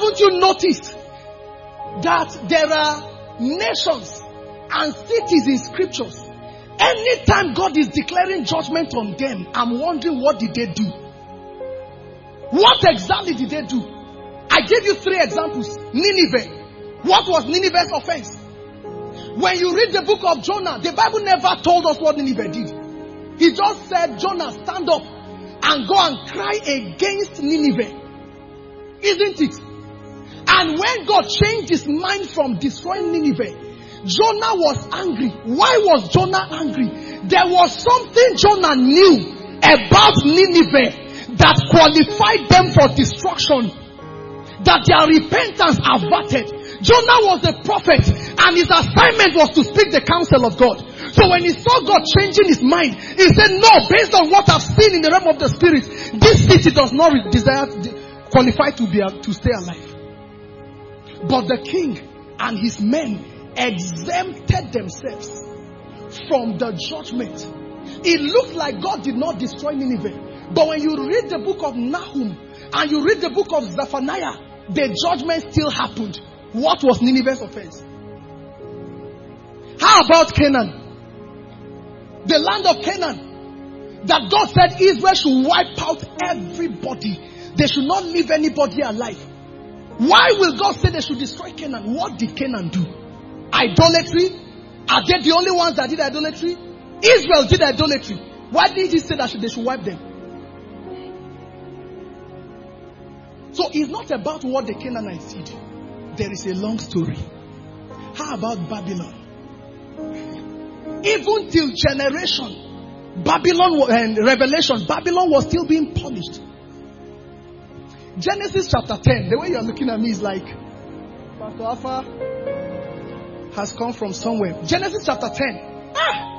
Haven't you noticed that there are nations and cities in scriptures? Anytime God is declaring judgment on them, I'm wondering, what did they do? What exactly did they do? I gave you 3 examples. Nineveh. What was Nineveh's offense? When you read the book of Jonah, the Bible never told us what Nineveh did. He just said, Jonah, stand up and go and cry against Nineveh. Isn't it? And when God changed his mind from destroying Nineveh, Jonah was angry. Why was Jonah angry? There was something Jonah knew about Nineveh that qualified them for destruction, that their repentance averted. Jonah was a prophet, and his assignment was to speak the counsel of God. So when he saw God changing his mind, he said, no, based on what I've seen in the realm of the spirit, this city does not qualify to stay alive. But the king and his men exempted themselves from the judgment. It looked like God did not destroy Nineveh. But when you read the book of Nahum and you read the book of Zephaniah, the judgment still happened. What was Nineveh's offense? How about Canaan? The land of Canaan, that God said Israel should wipe out everybody. They should not leave anybody alive. Why will God say they should destroy Canaan? What did Canaan do? Idolatry? Are they the only ones that did idolatry? Israel did idolatry. Why did he say that they should wipe them? So it's not about what the Canaanites did. There is a long story. How about Babylon? Even till generation, Babylon and Revelation, Babylon was still being punished. Genesis chapter 10, the way you're looking at me is like, Pastor Alpha has come from somewhere. Genesis chapter 10.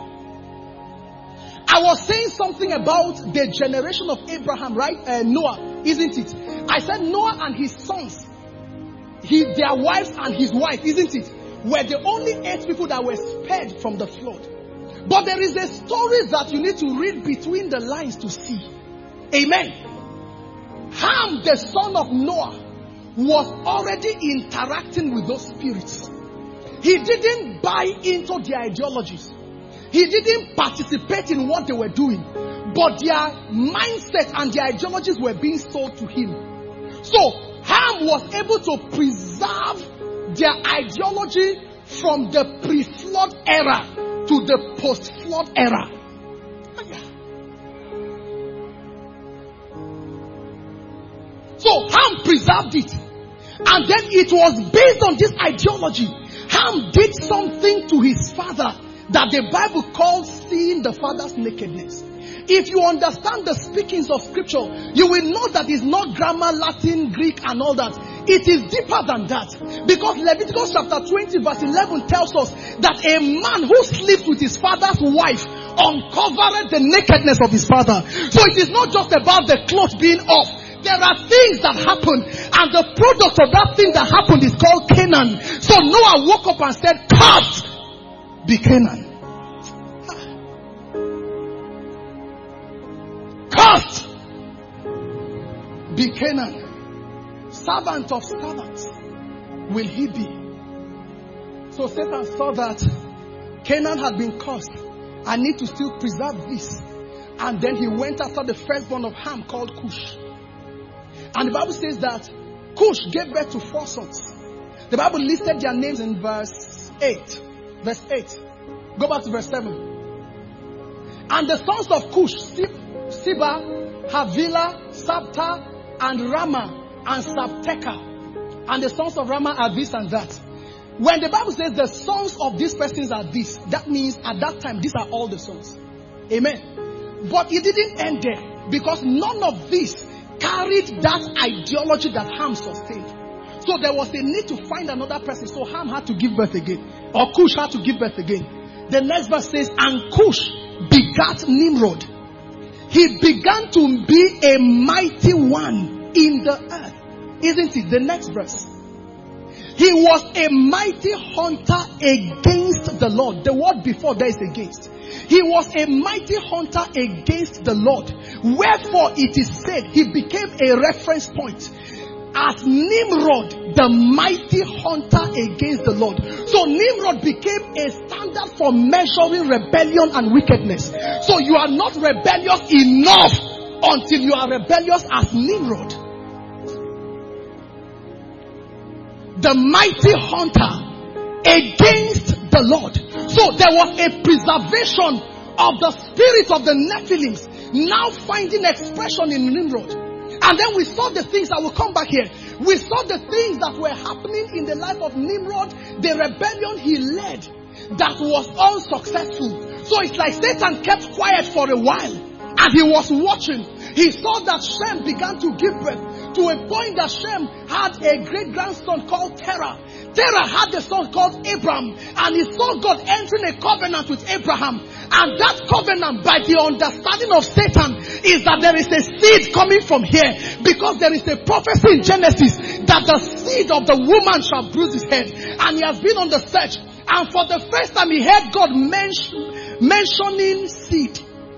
I was saying something about the generation of Abraham, right? Noah, isn't it? I said Noah and his sons, their wives and his wife, isn't it? Were the only 8 people that were spared from the flood. But there is a story that you need to read between the lines to see. Amen. Ham, the son of Noah, was already interacting with those spirits. He didn't buy into their ideologies. He didn't participate in what they were doing. But their mindset and their ideologies were being sold to him. So, Ham was able to preserve their ideology from the pre-flood era to the post-flood era. So Ham preserved it. And then it was based on this ideology. Ham did something to his father that the Bible calls seeing the father's nakedness. If you understand the speakings of scripture, you will know that it's not grammar, Latin, Greek and all that. It is deeper than that. Because Leviticus chapter 20 verse 11 tells us that a man who sleeps with his father's wife uncovered the nakedness of his father. So it is not just about the clothes being off. There are things that happen, and the product of that thing that happened is called Canaan. So Noah woke up and said, "Cursed be Canaan. Cursed be Canaan. Servant of servants will he be." So Satan saw that Canaan had been cursed. I need to still preserve this. And then he went after the firstborn of Ham called Cush. And the Bible says that Cush gave birth to 4 sons. The Bible listed their names in verse 8. Verse 8. Go back to verse 7. And the sons of Cush, Seba, Havilah, Sabta, and Rama, and Sabteka. And the sons of Rama are this and that. When the Bible says the sons of these persons are this, that means at that time, these are all the sons. Amen. But it didn't end there, because none of this carried that ideology that Ham sustained. So there was a need to find another person. So Ham had to give birth again. Or Cush had to give birth again. The next verse says, and Cush begat Nimrod. He began to be a mighty one in the earth. Isn't it? The next verse. He was a mighty hunter against the Lord. The word before there is against. He was a mighty hunter against the Lord. Wherefore it is said he became a reference point. as Nimrod, the mighty hunter against the Lord. So Nimrod became a standard for measuring rebellion and wickedness. So you are not rebellious enough until you are rebellious as Nimrod, the mighty hunter against the Lord. So there was a preservation of the spirit of the Nephilims now finding expression in Nimrod. And then we saw the things, I will come back here. We saw the things that were happening in the life of Nimrod, the rebellion he led that was unsuccessful. So it's like Satan kept quiet for a while and he was watching. He saw that Shem began to give birth to a point that Shem had a great grandson called Terah. Terah had a son called Abram, and he saw God entering a covenant with Abraham. And that covenant, by the understanding of Satan, is that there is a seed coming from here, because there is a prophecy in Genesis that the seed of the woman shall bruise his head. And he has been on the search, and for the first time he heard God mentioning seed.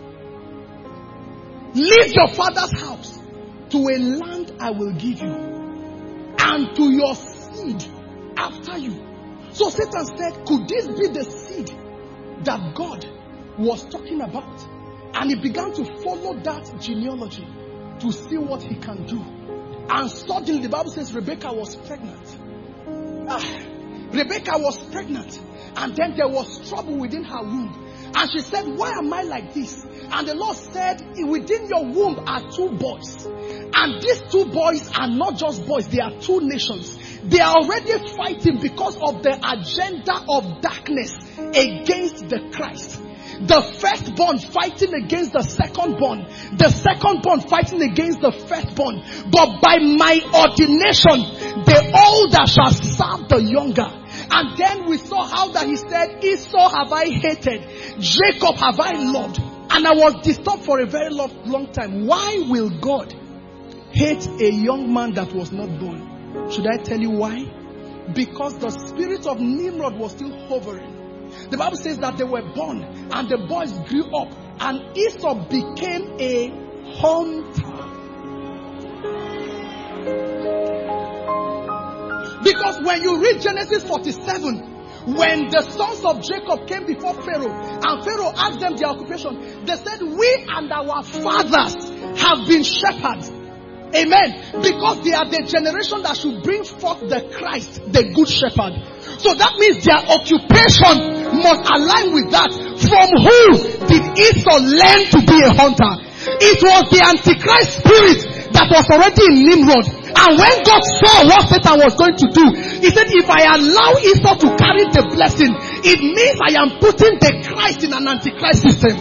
Leave your father's house to a land I will give you, and to your seed after you. So Satan said, could this be the seed that God was talking about? And he began to follow that genealogy to see what he can do. And suddenly the Bible says Rebecca was pregnant. Rebecca was pregnant, and then there was trouble within her womb. And she said, why am I like this? And the Lord said, within your womb are two boys. And these two boys are not just boys, they are two nations. They are already fighting because of the agenda of darkness against the Christ. The firstborn fighting against the secondborn. The secondborn fighting against the firstborn. But by my ordination, the older shall serve the younger. And then we saw how that he said, Esau have I hated, Jacob have I loved. And I was disturbed for a very long time. Why will God hate a young man that was not born? Should I tell you why? Because the spirit of Nimrod was still hovering. The Bible says that they were born and the boys grew up, and Esau became a hunter. Because when you read Genesis 47, when the sons of Jacob came before Pharaoh, and Pharaoh asked them their occupation, they said, we and our fathers have been shepherds. Amen. Because they are the generation that should bring forth the Christ, the good shepherd. So that means their occupation must align with that. From who did Esau learn to be a hunter? It was the Antichrist spirit that was already in Nimrod. And when God saw what Satan was going to do, he said, if I allow Esau to carry the blessing, it means I am putting the Christ in an Antichrist system.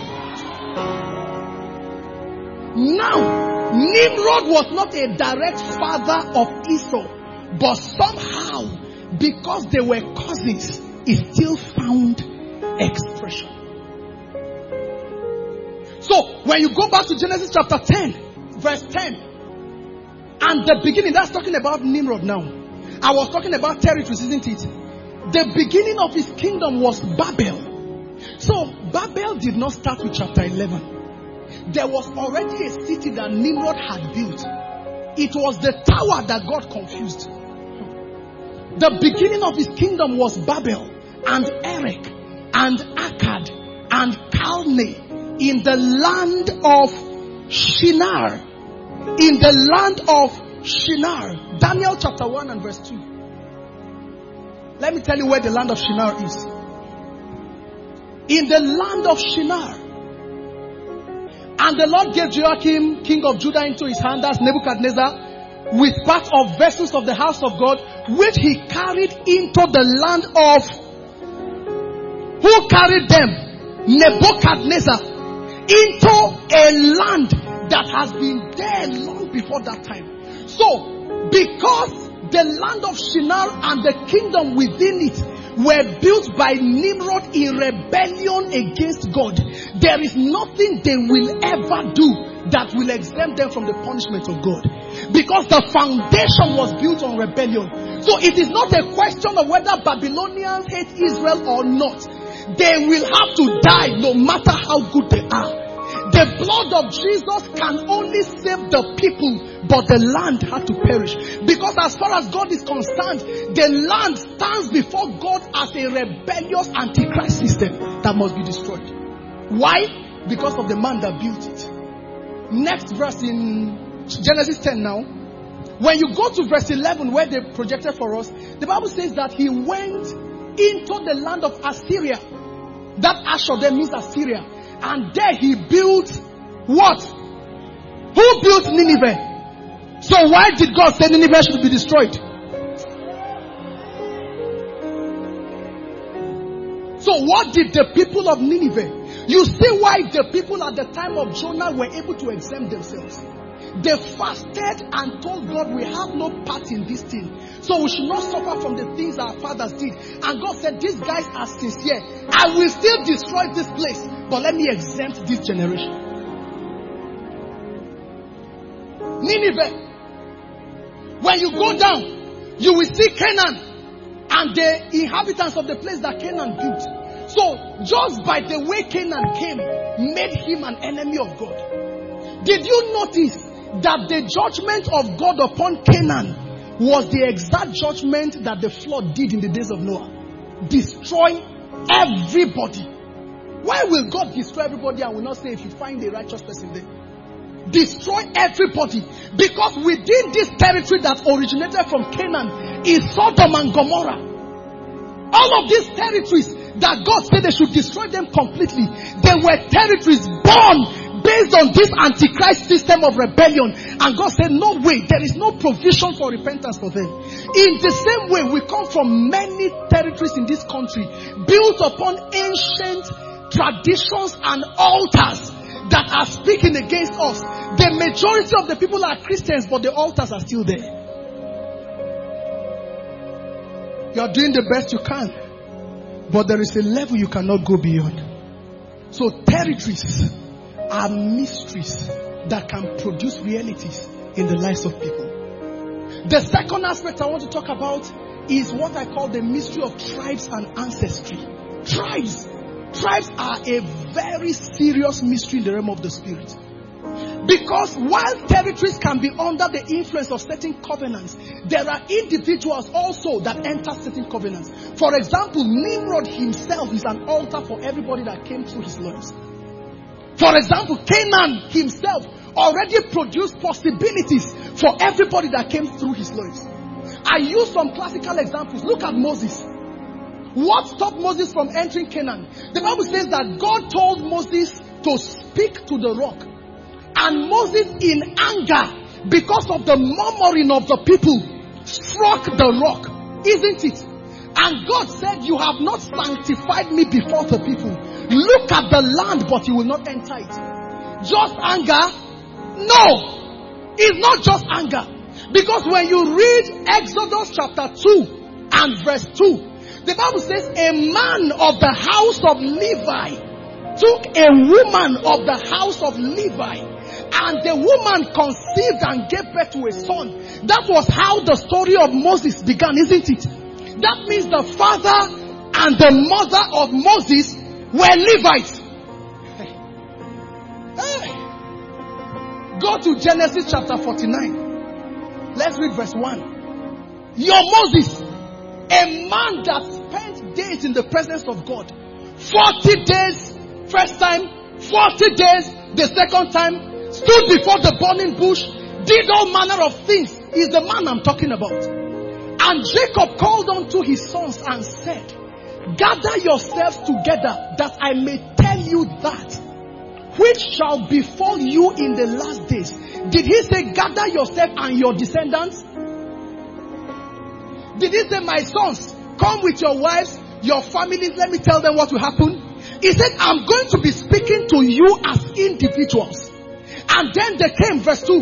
Now, Nimrod was not a direct father of Esau, but somehow, because they were cousins, it still found expression. So, when you go back to Genesis chapter 10, verse 10, and the beginning, that's talking about Nimrod now. I was talking about territories, isn't it? The beginning of his kingdom was Babel. So, Babel did not start with chapter 11. There was already a city that Nimrod had built. It was the tower that got confused. The beginning of his kingdom was Babel and Erech and Akkad and Calneh in the land of Shinar. In the land of Shinar. Daniel chapter 1 and verse 2. Let me tell you where the land of Shinar is. In the land of Shinar. And the Lord gave Joachim, king of Judah, into his hand, as Nebuchadnezzar, with part of vessels of the house of God, which he carried into the land of... Who carried them? Nebuchadnezzar. Into a land that has been there long before that time. So, because the land of Shinar and the kingdom within it were built by Nimrod in rebellion against God, there is nothing they will ever do that will exempt them from the punishment of God. Because the foundation was built on rebellion. So it is not a question of whether Babylonians hate Israel or not. They will have to die no matter how good they are. The blood of Jesus can only save the people, but the land had to perish. Because as far as God is concerned, the land stands before God as a rebellious antichrist system that must be destroyed. Why? Because of the man that built it. Next verse in Genesis 10 now. When you go to verse 11 where they projected for us, the Bible says that he went into the land of Assyria. That Ashur there means Assyria. And there he built what? Who built Nineveh? So why did God say Nineveh should be destroyed? So what did the people of Nineveh? You see why the people at the time of Jonah were able to exempt themselves. They fasted and told God, we have no part in this thing. So we should not suffer from the things our fathers did. And God said, these guys are sincere. I will still destroy this place, but let me exempt this generation. Nineveh. When you go down, you will see Canaan and the inhabitants of the place that Canaan built. So just by the way Canaan came, made him an enemy of God. Did you notice that the judgment of God upon Canaan was the exact judgment that the flood did in the days of Noah? Destroy everybody. Why will God destroy everybody and will not say if you find a righteous person there? Destroy everybody. Because within this territory that originated from Canaan is Sodom and Gomorrah. All of these territories that God said they should destroy them completely, they were territories born based on this antichrist system of rebellion. And God said, no way, there is no provision for repentance for them. In the same way, we come from many territories in this country built upon ancient traditions and altars that are speaking against us. The majority of the people are Christians, but the altars are still there. You are doing the best you can, but there is a level you cannot go beyond. So territories are mysteries that can produce realities in the lives of people. The second aspect I want to talk about is what I call the mystery of tribes and ancestry. Tribes are a very serious mystery in the realm of the spirit. Because while territories can be under the influence of certain covenants, there are individuals also that enter certain covenants. For example, Nimrod himself is an altar for everybody that came through his loins. For example, Canaan himself already produced possibilities for everybody that came through his loins. I use some classical examples. Look at Moses. What stopped Moses from entering Canaan? The Bible says that God told Moses to speak to the rock. And Moses, in anger, because of the murmuring of the people, struck the rock. Isn't it? And God said, you have not sanctified me before the people. Look at the land, but you will not enter it. Just anger? No. It's not just anger. Because when you read Exodus chapter 2 and verse 2, the Bible says a man of the house of Levi took a woman of the house of Levi, and the woman conceived and gave birth to a son. That was how the story of Moses began, isn't it? That means the father and the mother of Moses were Levites. Go to Genesis chapter 49. Let's read verse 1. Your Moses, a man that spent days in the presence of God. 40 days, first time, 40 days, the second time, stood before the burning bush, did all manner of things. Is the man I'm talking about. And Jacob called unto his sons and said, gather yourselves together that I may tell you that which shall befall you in the last days. Did he say gather yourself and your descendants? Did he say, my sons, come with your wives, your families, let me tell them what will happen? He said, I'm going to be speaking to you as individuals. And then they came, verse 2.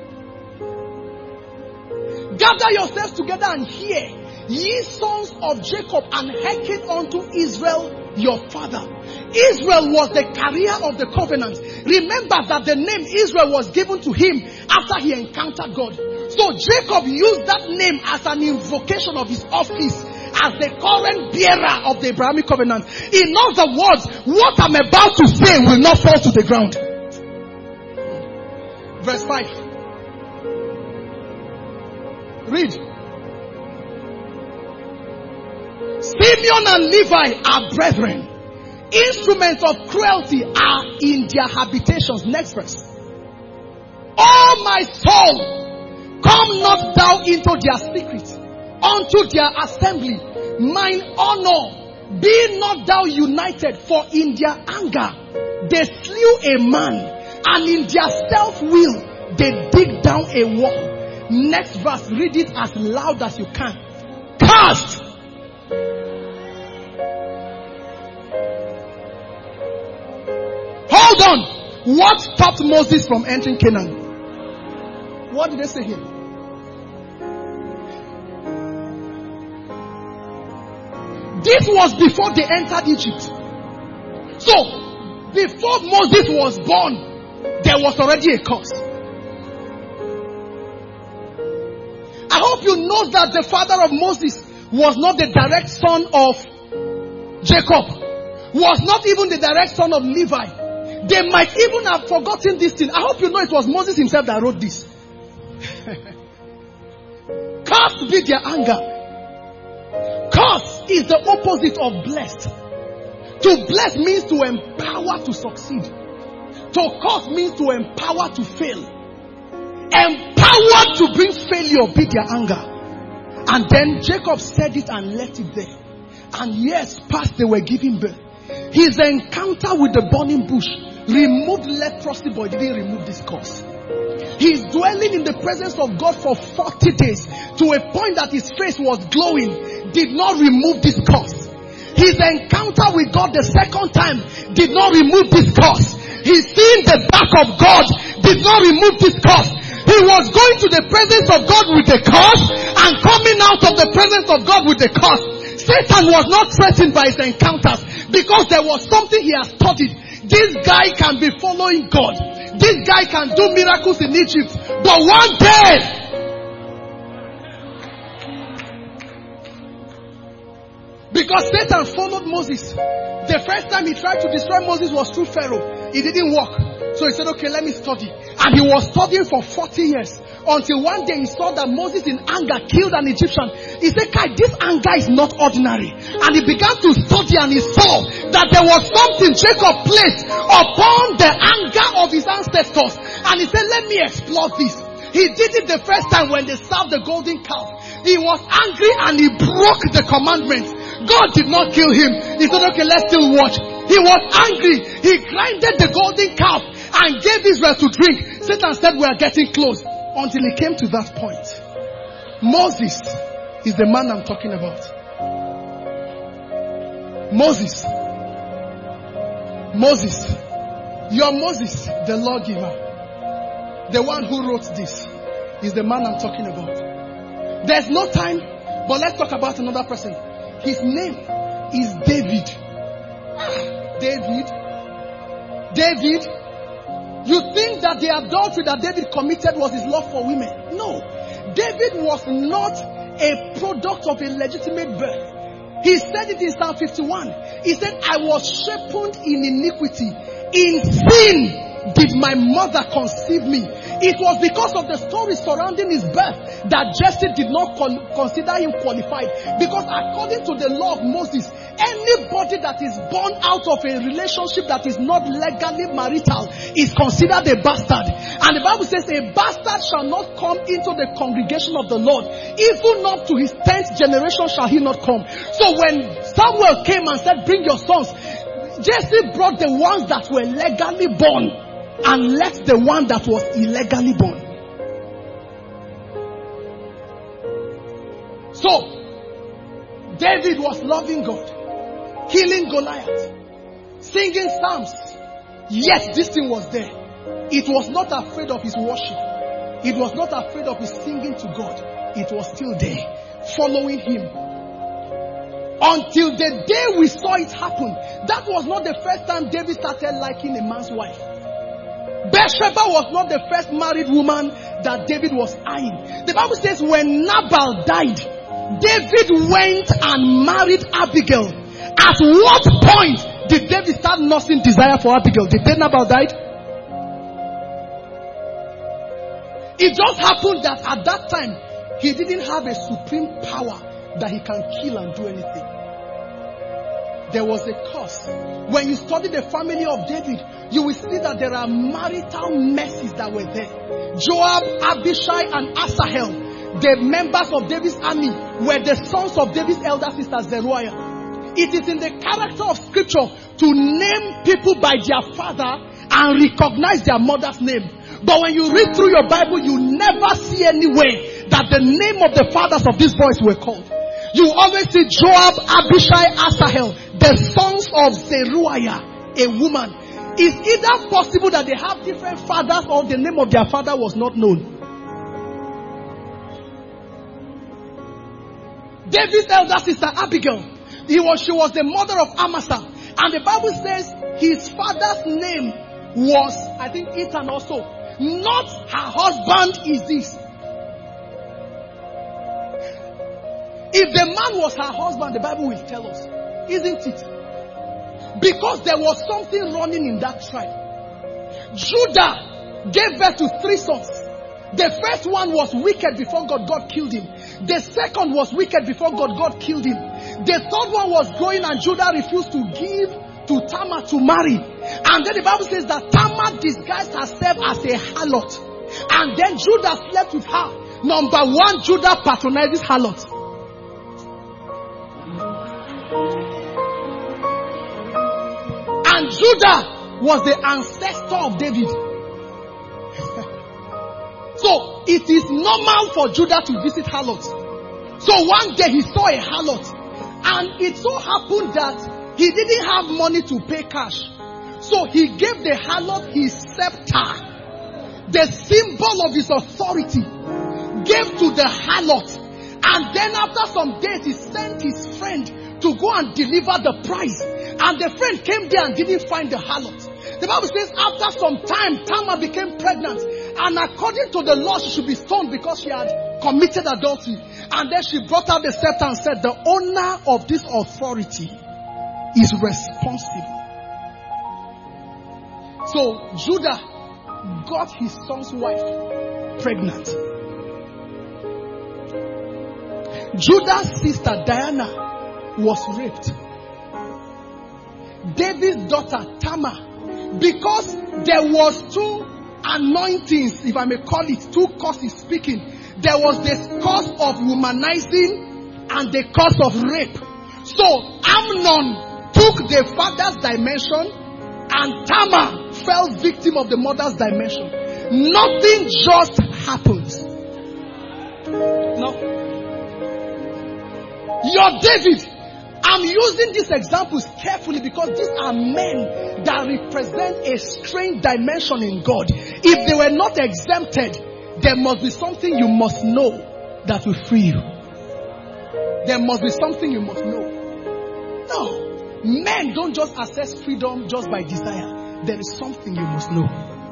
Gather yourselves together and hear, ye sons of Jacob, and hearken unto Israel your father. Israel was the carrier of the covenant. Remember that the name Israel was given to him after he encountered God. So Jacob used that name as an invocation of his office as the current bearer of the Abrahamic covenant. In other words, what I'm about to say will not fall to the ground. Verse 5. Read. Simeon and Levi are brethren. Instruments of cruelty are in their habitations. Next verse. Oh my soul, come not thou into their secret, unto their assembly. Mine honor, be not thou united, for in their anger they slew a man, and in their self-will they dig down a wall. Next verse, read it as loud as you can. Cast. Hold on. What stopped Moses from entering Canaan? What did they say here? This was before they entered Egypt. So, before Moses was born, there was already a curse. I hope you know that the father of Moses was not the direct son of Jacob, was not even the direct son of Levi. They might even have forgotten this thing. I hope you know it was Moses himself that wrote this. Cast be their anger. Curse is the opposite of blessed. To bless means to empower to succeed. To curse means to empower to fail. Empowered to bring failure be their anger. And then Jacob said it and left it there. And years passed, they were giving birth. His encounter with the burning bush removed leprosy, but he didn't remove this curse. He's dwelling in the presence of God for 40 days to a point that his face was glowing, did not remove this curse. His encounter with God the second time did not remove this curse. He's seeing the back of God, did not remove this curse. He was going to the presence of God with the curse and coming out of the presence of God with the curse. Satan was not threatened by his encounters because there was something he has studied. This guy can be following God. This guy can do miracles in Egypt. But one day, because Satan followed Moses, the first time he tried to destroy Moses was through Pharaoh. It didn't work. So he said, okay, let me study. And he was studying for 40 years. Until one day he saw that Moses in anger killed an Egyptian. He said, Kai, this anger is not ordinary. And he began to study and he saw that there was something Jacob placed upon the anger of his ancestors. And he said, let me explore this. He did it the first time when they served the golden calf. He was angry and he broke the commandments. God did not kill him. He said, okay, let's still watch. He was angry. He grinded the golden calf and gave Israel to drink. Satan said, we are getting close. Until he came to that point. Moses is the man I'm talking about. Moses. Your Moses, the lawgiver, the one who wrote this, is the man I'm talking about. There's no time, but let's talk about another person. His name is David. David. You think that the adultery that David committed was his love for women? No. David was not a product of a legitimate birth. He said it in Psalm 51. He said, I was shapen in iniquity. In sin did my mother conceive me. It was because of the story surrounding his birth that Jesse did not consider him qualified. Because according to the law of Moses, anybody that is born out of a relationship that is not legally marital is considered a bastard. And the Bible says a bastard shall not come into the congregation of the Lord. Even up to his 10th generation shall he not come. So when Samuel came and said, bring your sons, Jesse brought the ones that were legally born and left the one that was illegally born. So, David was loving God, killing Goliath, singing psalms. Yet this thing was there. It was not afraid of his worship. It was not afraid of his singing to God. It was still there, following him. Until the day we saw it happen. That was not the first time David started liking a man's wife. Bathsheba was not the first married woman that David was eyeing. The Bible says when Nabal died, David went and married Abigail. At what point did David start nursing desire for Abigail? The day Nabal died? It just happened that at that time, he didn't have a supreme power that he can kill and do anything. There was a curse. When you study the family of David, you will see that there are marital messes that were there. Joab, Abishai, and Asahel, the members of David's army, were the sons of David's elder sister Zeruiah. It is in the character of scripture to name people by their father and recognize their mother's name. But when you read through your Bible, you never see any way that the name of the fathers of these boys were called. You always see Joab, Abishai, Asahel, the sons of Zeruiah, a woman. It's either possible that they have different fathers or the name of their father was not known. David's elder sister Abigail, she was the mother of Amasa. And the Bible says his father's name was, I think, Ethan also. Not her husband is this. If the man was her husband, the Bible will tell us. Isn't it? Because there was something running in that tribe. Judah gave birth to 3 sons. The first one was wicked before God. God killed him. The second was wicked before God. God killed him. The third one was growing and Judah refused to give to Tamar to marry. And then the Bible says that Tamar disguised herself as a harlot. And then Judah slept with her. Number 1, Judah patronizes harlots. And Judah was the ancestor of David. So it is normal for Judah to visit harlots. So one day he saw a harlot. And it so happened that he didn't have money to pay cash. So he gave the harlot his scepter, the symbol of his authority, gave to the harlot. And then after some days he sent his friend to go and deliver the prize. And the friend came there and didn't find the harlot. The Bible says after some time, Tamar became pregnant. And according to the law, she should be stoned because she had committed adultery. And then she brought out the scepter and said, the owner of this authority is responsible. So Judah got his son's wife pregnant. Judah's sister Diana was raped. David's daughter Tamar, because there was 2 anointings, if I may call it, 2 curses speaking. There was the curse of womanizing and the curse of rape. So Amnon took the father's dimension and Tamar fell victim of the mother's dimension. Nothing just happens. No. You're David. I'm using these examples carefully because these are men that represent a strange dimension in God. If they were not exempted, there must be something you must know that will free you. There must be something you must know. No. Men don't just access freedom just by desire. There is something you must know.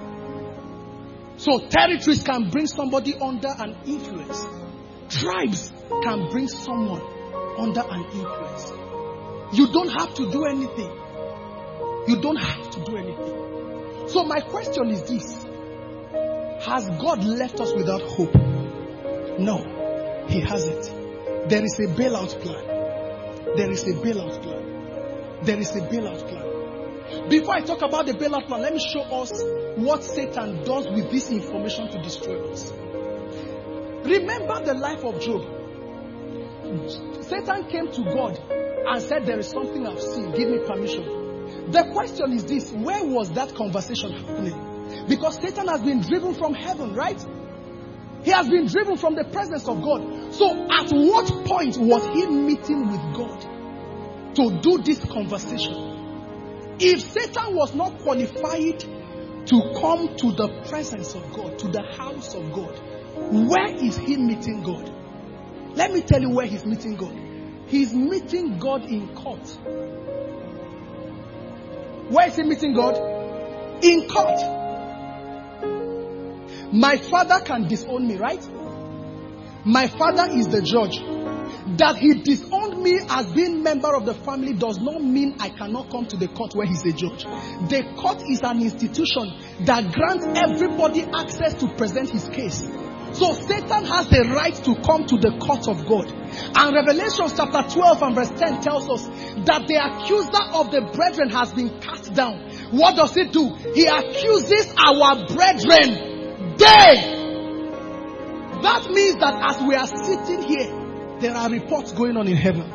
So territories can bring somebody under an influence. Tribes can bring someone under an influence. You don't have to do anything. You don't have to do anything. So my question is this. Has God left us without hope? No, He hasn't. There is a bailout plan. There is a bailout plan. There is a bailout plan. Before I talk about the bailout plan, let me show us what Satan does with this information to destroy us. Remember the life of Job. Satan came to God and said, there is something I've seen. Give me permission. The question is this. Where was that conversation happening? Because Satan has been driven from heaven, right? He has been driven from the presence of God. So at what point was he meeting with God to do this conversation? If Satan was not qualified to come to the presence of God, to the house of God, where is he meeting God? Let me tell you where he's meeting God. He's meeting God in court. Where is he meeting God? In court. My father can disown me, right? My father is the judge. That he disowned me as being member of the family does not mean I cannot come to the court where he's a judge. The court is an institution that grants everybody access to present his case. So Satan has the right to come to the court of God. And Revelation chapter 12 and verse 10 tells us that the accuser of the brethren has been cast down. What does it do? He accuses our brethren. That means that as we are sitting here, there are reports going on in heaven.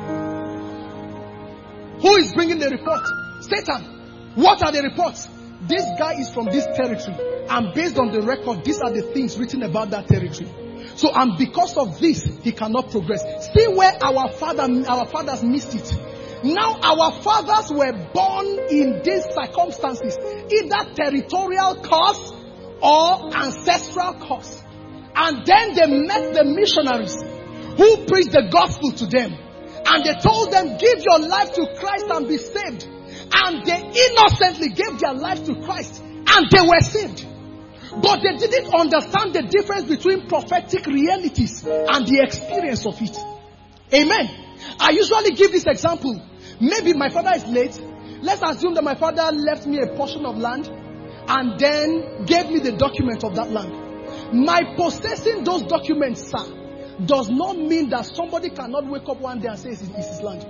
Who is bringing the report? Satan. What are the reports? This guy is from this territory. And based on the record, these are the things written about that territory. So, and because of this, he cannot progress. See where our fathers missed it. Now our fathers were born in these circumstances, either territorial curse or ancestral curse. And then they met the missionaries who preached the gospel to them. And they told them, give your life to Christ and be saved. And they innocently gave their life to Christ. And they were saved. But they didn't understand the difference between prophetic realities and the experience of it. Amen. I usually give this example. Maybe my father is late. Let's assume that my father left me a portion of land and then gave me the document of that land. My possessing those documents, sir, does not mean that somebody cannot wake up one day and say it's his land.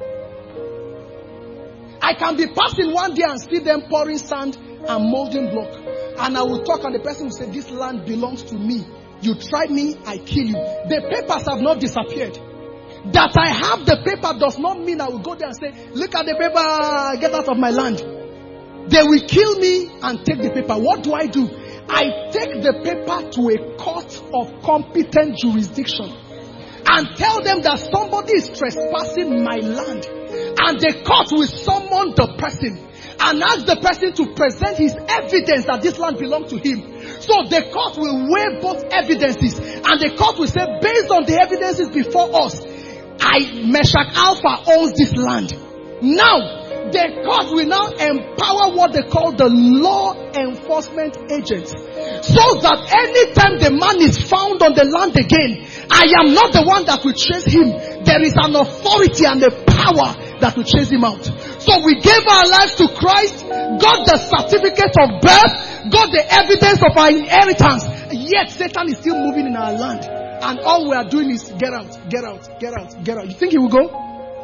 I can be passing one day and see them pouring sand and molding block. And I will talk and the person will say, this land belongs to me. You try me, I kill you. The papers have not disappeared. That I have the paper does not mean I will go there and say, look at the paper, get out of my land. They will kill me and take the paper. What do? I take the paper to a court of competent jurisdiction and tell them that somebody is trespassing my land. And the court will summon the person and ask the person to present his evidence that this land belongs to him. So the court will weigh both evidences and the court will say, based on the evidences before us, Meshach Alpha owns this land. Now, the court will now empower what they call the law enforcement agent. So that anytime the man is found on the land again, I am not the one that will chase him. There is an authority and a power that will chase him out. So we gave our lives to Christ, got the certificate of birth, got the evidence of our inheritance. Yet Satan is still moving in our land. And all we are doing is get out, get out, get out, get out. You think he will go?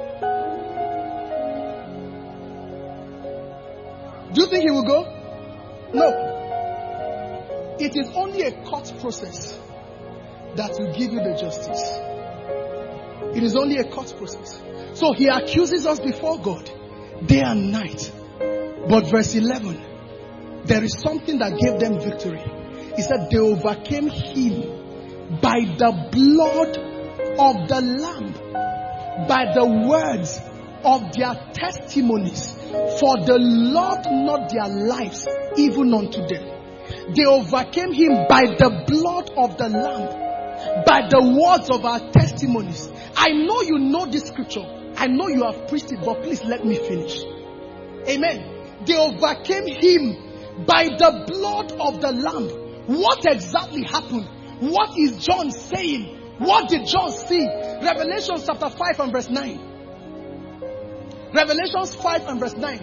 Do you think he will go? No. It is only a court process that will give you the justice. It is only a court process. So he accuses us before God day and night. But verse 11, there is something that gave them victory. He said they overcame him by the blood of the Lamb, by the words of their testimonies, for the Lord not their lives even unto them. They overcame him by the blood of the Lamb, by the words of our testimonies. I know you know this scripture. I know you have preached it, but please let me finish. Amen. They overcame him by the blood of the Lamb. What exactly happened? What is John saying? What did John see? Revelation chapter 5 and verse 9. Revelations 5 and verse 9.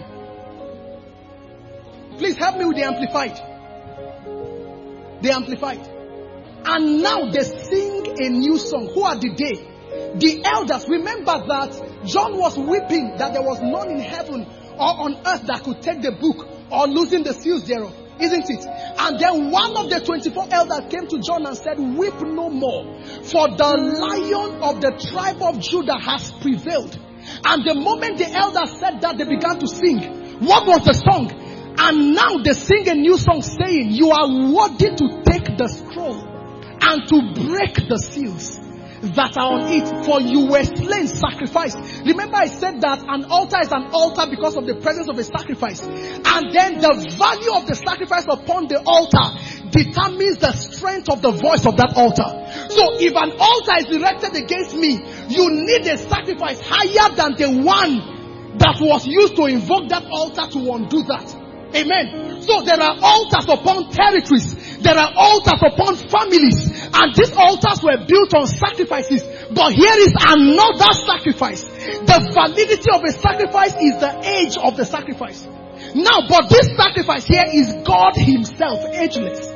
Please help me with the Amplified. The Amplified. And now they sing a new song. Who are they? The elders. Remember that John was weeping that there was none in heaven or on earth that could take the book or loosen the seals thereof. Isn't it? And then one of the 24 elders came to John and said, weep no more, for the Lion of the tribe of Judah has prevailed. And the moment the elders said that, they began to sing. What was the song? And now they sing a new song saying, you are worthy to take the scroll and to break the seals that are on it, for you were slain, sacrificed. Remember I said that an altar is an altar because of the presence of a sacrifice. And then the value of the sacrifice upon the altar determines the strength of the voice of that altar. So if an altar is erected against me, you need a sacrifice higher than the one that was used to invoke that altar to undo that. Amen. So there are altars upon territories. There are altars upon families. And these altars were built on sacrifices. But here is another sacrifice. The validity of a sacrifice is the age of the sacrifice. Now, but this sacrifice here is God himself, ageless.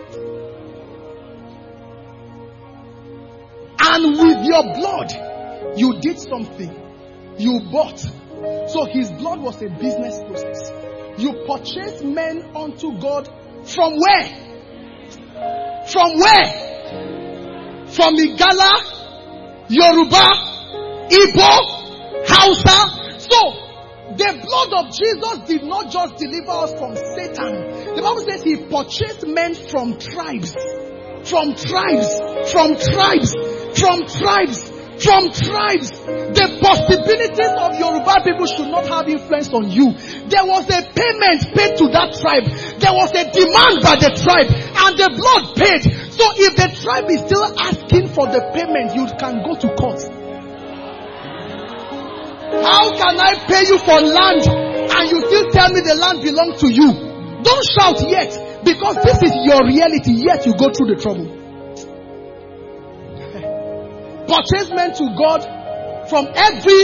And with your blood, you did something. You bought. So his blood was a business process. You purchased men unto God from where? From where? From Igala, Yoruba, Igbo, Hausa. So, the blood of Jesus did not just deliver us from Satan. The Bible says he purchased men from tribes. From tribes. From tribes. From tribes. From tribes. The possibilities of Yoruba people should not have influence on you. There was a payment paid to that tribe. There was a demand by the tribe. And the blood paid. So if the tribe is still asking for the payment, you can go to court. How can I pay you for land and you still tell me the land belongs to you? Don't shout yet, because this is your reality, yet you go through the trouble. Purchasement to God from every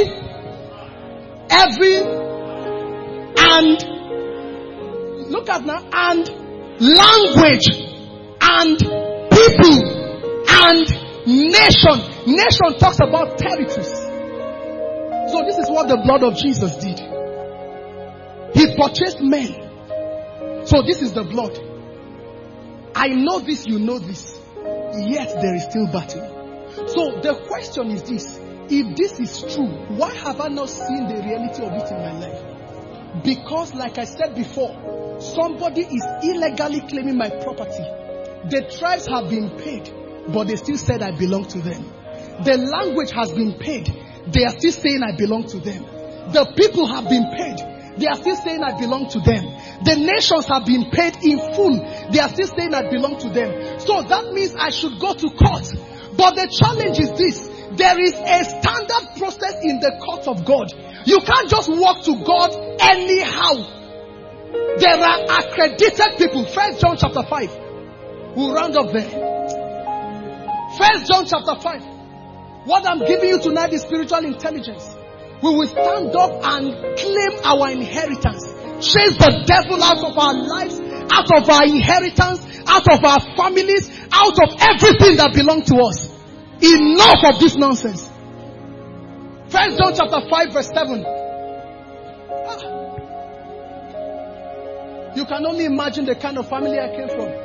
and look at now, and language and people and nation. Nation talks about territories. So this is what the blood of Jesus did. He purchased men. So this is the blood. I know this, you know this. Yet there is still battle. So the question is this. If this is true, why have I not seen the reality of it in my life? Because like I said before, somebody is illegally claiming my property. The tribes have been paid, but they still said I belong to them. The language has been paid. They are still saying I belong to them. The people have been paid. They are still saying I belong to them. The nations have been paid in full. They are still saying I belong to them. So that means I should go to court. But the challenge is this. There is a standard process in the court of God. You can't just walk to God anyhow. There are accredited people. 1 John chapter 5. We'll round up there. 1 John chapter 5. What I'm giving you tonight is spiritual intelligence. We will stand up and claim our inheritance. Chase the devil out of our lives, out of our inheritance, out of our families, out of everything that belongs to us. Enough of this nonsense. 1 John chapter 5 verse 7. You can only imagine the kind of family I came from.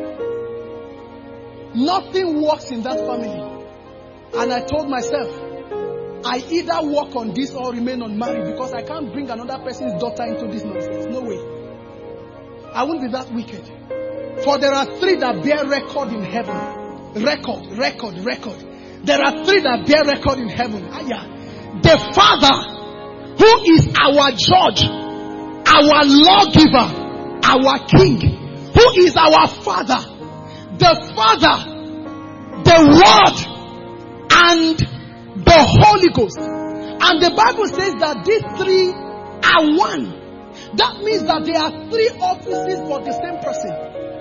Nothing works in that family. And I told myself, I either work on this or remain unmarried, because I can't bring another person's daughter into this nonsense. No way. I won't be that wicked. For there are 3 that bear record in heaven. Record. There are 3 that bear record in heaven. The Father, who is our judge, our lawgiver, our king, who is our Father. The Father, the Word, and the Holy Ghost. And the Bible says that these 3 are one. That means that there are 3 offices for the same person.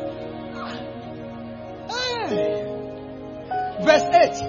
Verse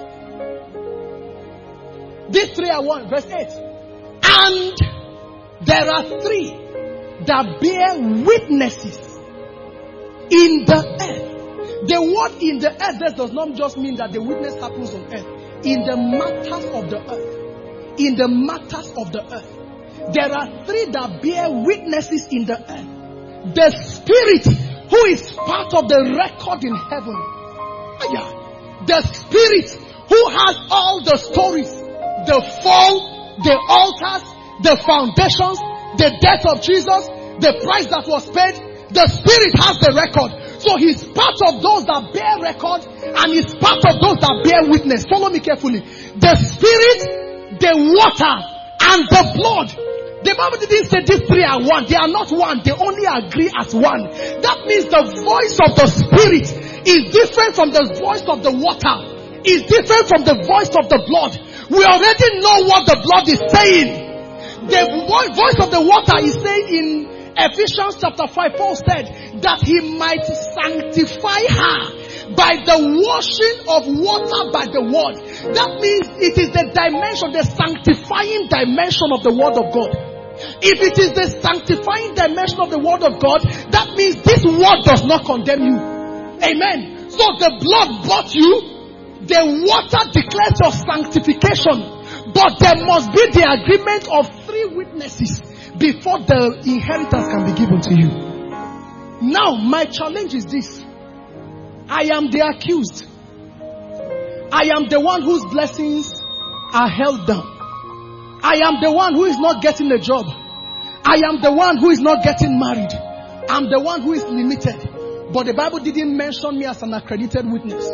8. These 3 are one. Verse 8. And there are 3 that bear witnesses in the earth. The word in the earth does not just mean that the witness happens on earth. In the matters of the earth. In the matters of the earth. There are 3 that bear witnesses in the earth. The Spirit, who is part of the record in heaven. The Spirit, who has all the stories. The fall, the altars, the foundations, the death of Jesus, the price that was paid. The Spirit has the record. So he's part of those that bear record, and he's part of those that bear witness. Follow me carefully. The Spirit, the water, and the blood. The Bible didn't say these 3 are one. They are not one. They only agree as one. That means the voice of the Spirit is different from the voice of the water. Is different from the voice of the blood. We already know what the blood is saying. The voice of the water is saying in Ephesians chapter 5, Paul said that he might sanctify her by the washing of water by the word. That means it is the dimension, the sanctifying dimension of the Word of God. If it is the sanctifying dimension of the Word of God, that means this Word does not condemn you. Amen. So the blood bought you. The water declares your sanctification. But there must be the agreement of 3 witnesses before the inheritance can be given to you. Now, my challenge is this. I am the accused. I am the one whose blessings are held down. I am the one who is not getting a job. I am the one who is not getting married. I'm the one who is limited. But the Bible didn't mention me as an accredited witness.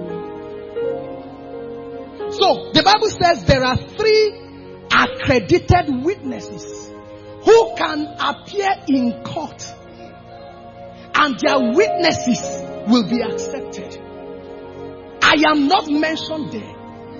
So, the Bible says there are 3 accredited witnesses who can appear in court. And their witnesses will be accepted. I am not mentioned there.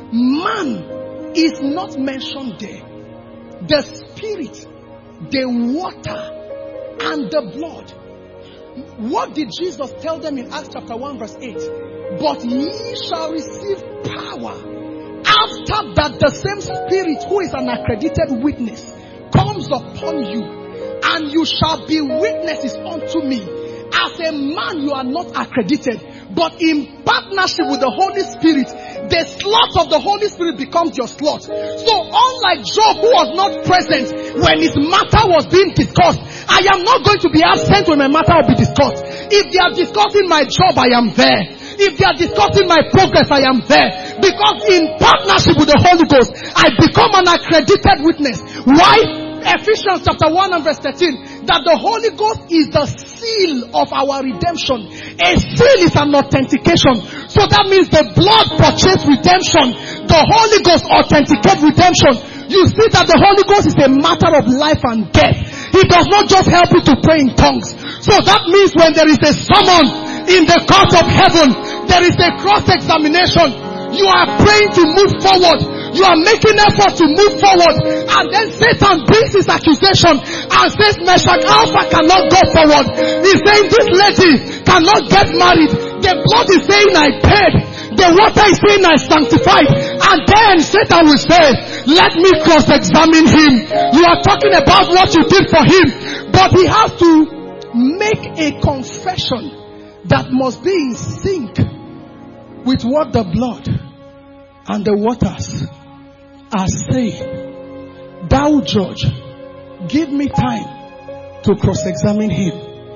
Man is not mentioned there. The Spirit, the water, and the blood. What did Jesus tell them in Acts chapter 1 verse 8? But ye shall receive power after that the same Spirit who is an accredited witness comes upon you, and you shall be witnesses unto me. As a man you are not accredited, but in partnership with the Holy Spirit, the slot of the Holy Spirit becomes your slot. So unlike Job, who was not present when his matter was being discussed, I am not going to be absent when my matter will be discussed. If they are discussing my job, I am there. If they are discussing my progress, I am there. Because in partnership with the Holy Ghost, I become an accredited witness. Why? Ephesians chapter 1 and verse 13. That the Holy Ghost is the seal of our redemption. A seal is an authentication. So that means the blood purchased redemption. The Holy Ghost authenticates redemption. You see that the Holy Ghost is a matter of life and death. He does not just help you to pray in tongues. So that means when there is a summon in the court of heaven, there is a cross-examination. You are praying to move forward. You are making effort to move forward. And then Satan brings his accusation and says, Meshach Alpha cannot go forward. He's saying this lady cannot get married. The blood is saying I paid. The water is saying I sanctified. And then Satan will say, let me cross-examine him. You are talking about what you did for him. But he has to make a confession that must be in sync with what the blood and the waters are saying. Thou judge, give me time to cross-examine him.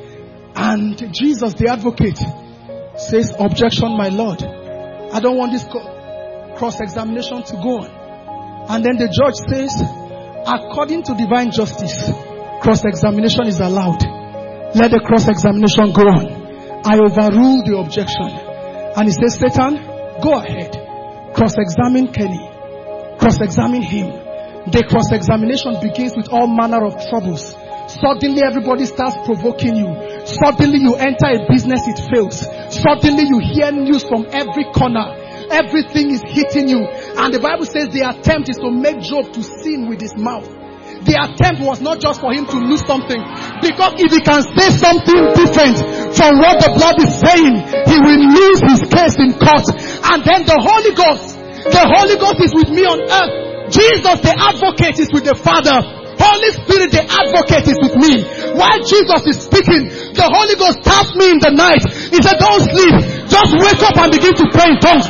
And Jesus the advocate says, objection, my Lord. I don't want this cross-examination to go on. And then the judge says, according to divine justice, cross-examination is allowed. Let the cross-examination go on. I overrule the objection. And he says, Satan, go ahead. Cross-examine Kenny. Cross-examine him. The cross-examination begins with all manner of troubles. Suddenly everybody starts provoking you. Suddenly you enter a business, it fails. Suddenly you hear news from every corner. Everything is hitting you. And the Bible says the attempt is to make Job to sin with his mouth. The attempt was not just for him to lose something. Because if he can say something different from what the blood is saying, he will lose his case in court. And then the Holy Ghost is with me on earth. Jesus the advocate is with the Father. Holy Spirit the advocate is with me. While Jesus is speaking, the Holy Ghost taps me in the night. He said, don't sleep. Just wake up and begin to pray in tongues.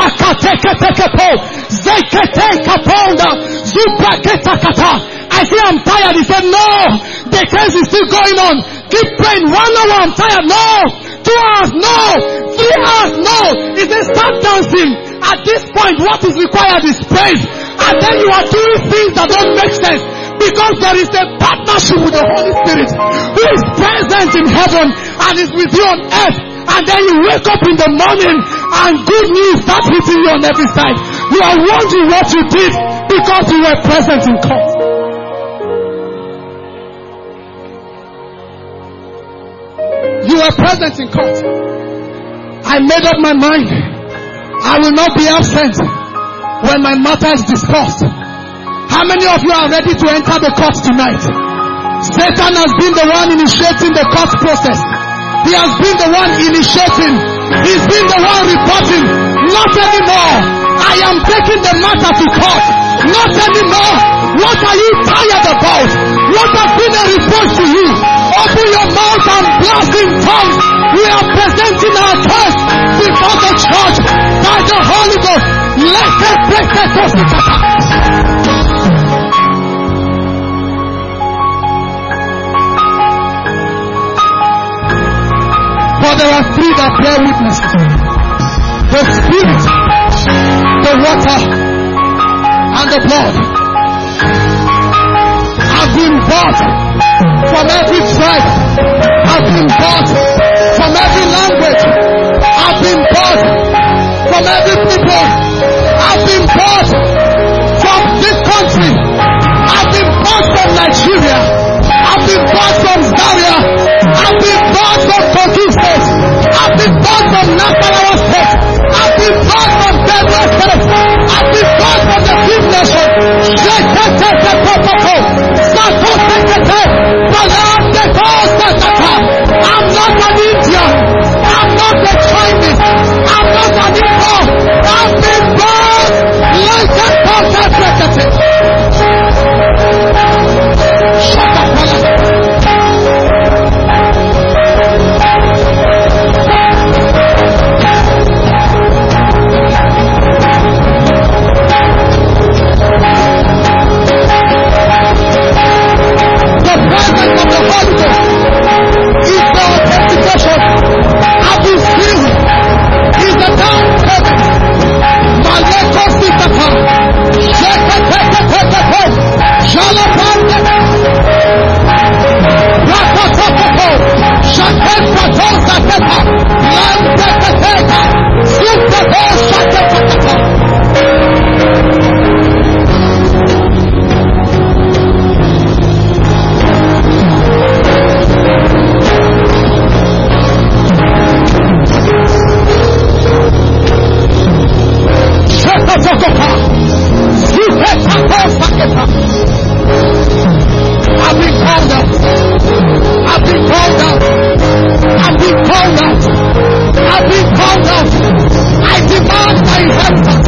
I say I'm tired. He said, no. The case is still going on. Keep praying. 1 hour, I'm tired. No. 2 hours, no. 3 hours, no. He said, start dancing. At this point, what is required is praise. And then you are doing things that don't make sense. Because there is a partnership with the Holy Spirit who is present in heaven and is with you on earth. And then you wake up in the morning and good news starts hitting you on every side. You are wondering what you did because you were present in court. You were present in court. I made up my mind. I will not be absent when my matter is discussed. How many of you are ready to enter the court tonight? Satan has been the one initiating the court process. He has been the one initiating. He's been the one reporting. Not anymore. I am taking the matter to court. Not anymore. What are you tired about? What has been a reproach to you? Open your mouth and blast in tongues. We are presenting our case before the church by the Holy Ghost. Let us break the For there are three that bear witness: the Spirit, the water, and the blood. I've been bought from every tribe. I've been bought from every language. I've been bought from every people. I've been bought from this country. I've been bought from Nigeria. I've been bought from Zaria. I've been bought from Kogi State. I've been bought from Nasarawa State. I've been bought from Benue State. I've been bought from the Fifth Nation. I'm not an Indian. I'm not a Chinese. I'm not an Igbo. I've been born like a representative. Shut up, the presence of the Holy Ghost is the authentication. Abu Sihu is the down payment. Maleko Sikata, Shekete, Shalapanda, Rakotoko, Shaketa Tosaketa, Lantekateka, Sukata, Shaketa. I've been called out. I've been called out. I've been called out. I've been called out. I demand my inheritance.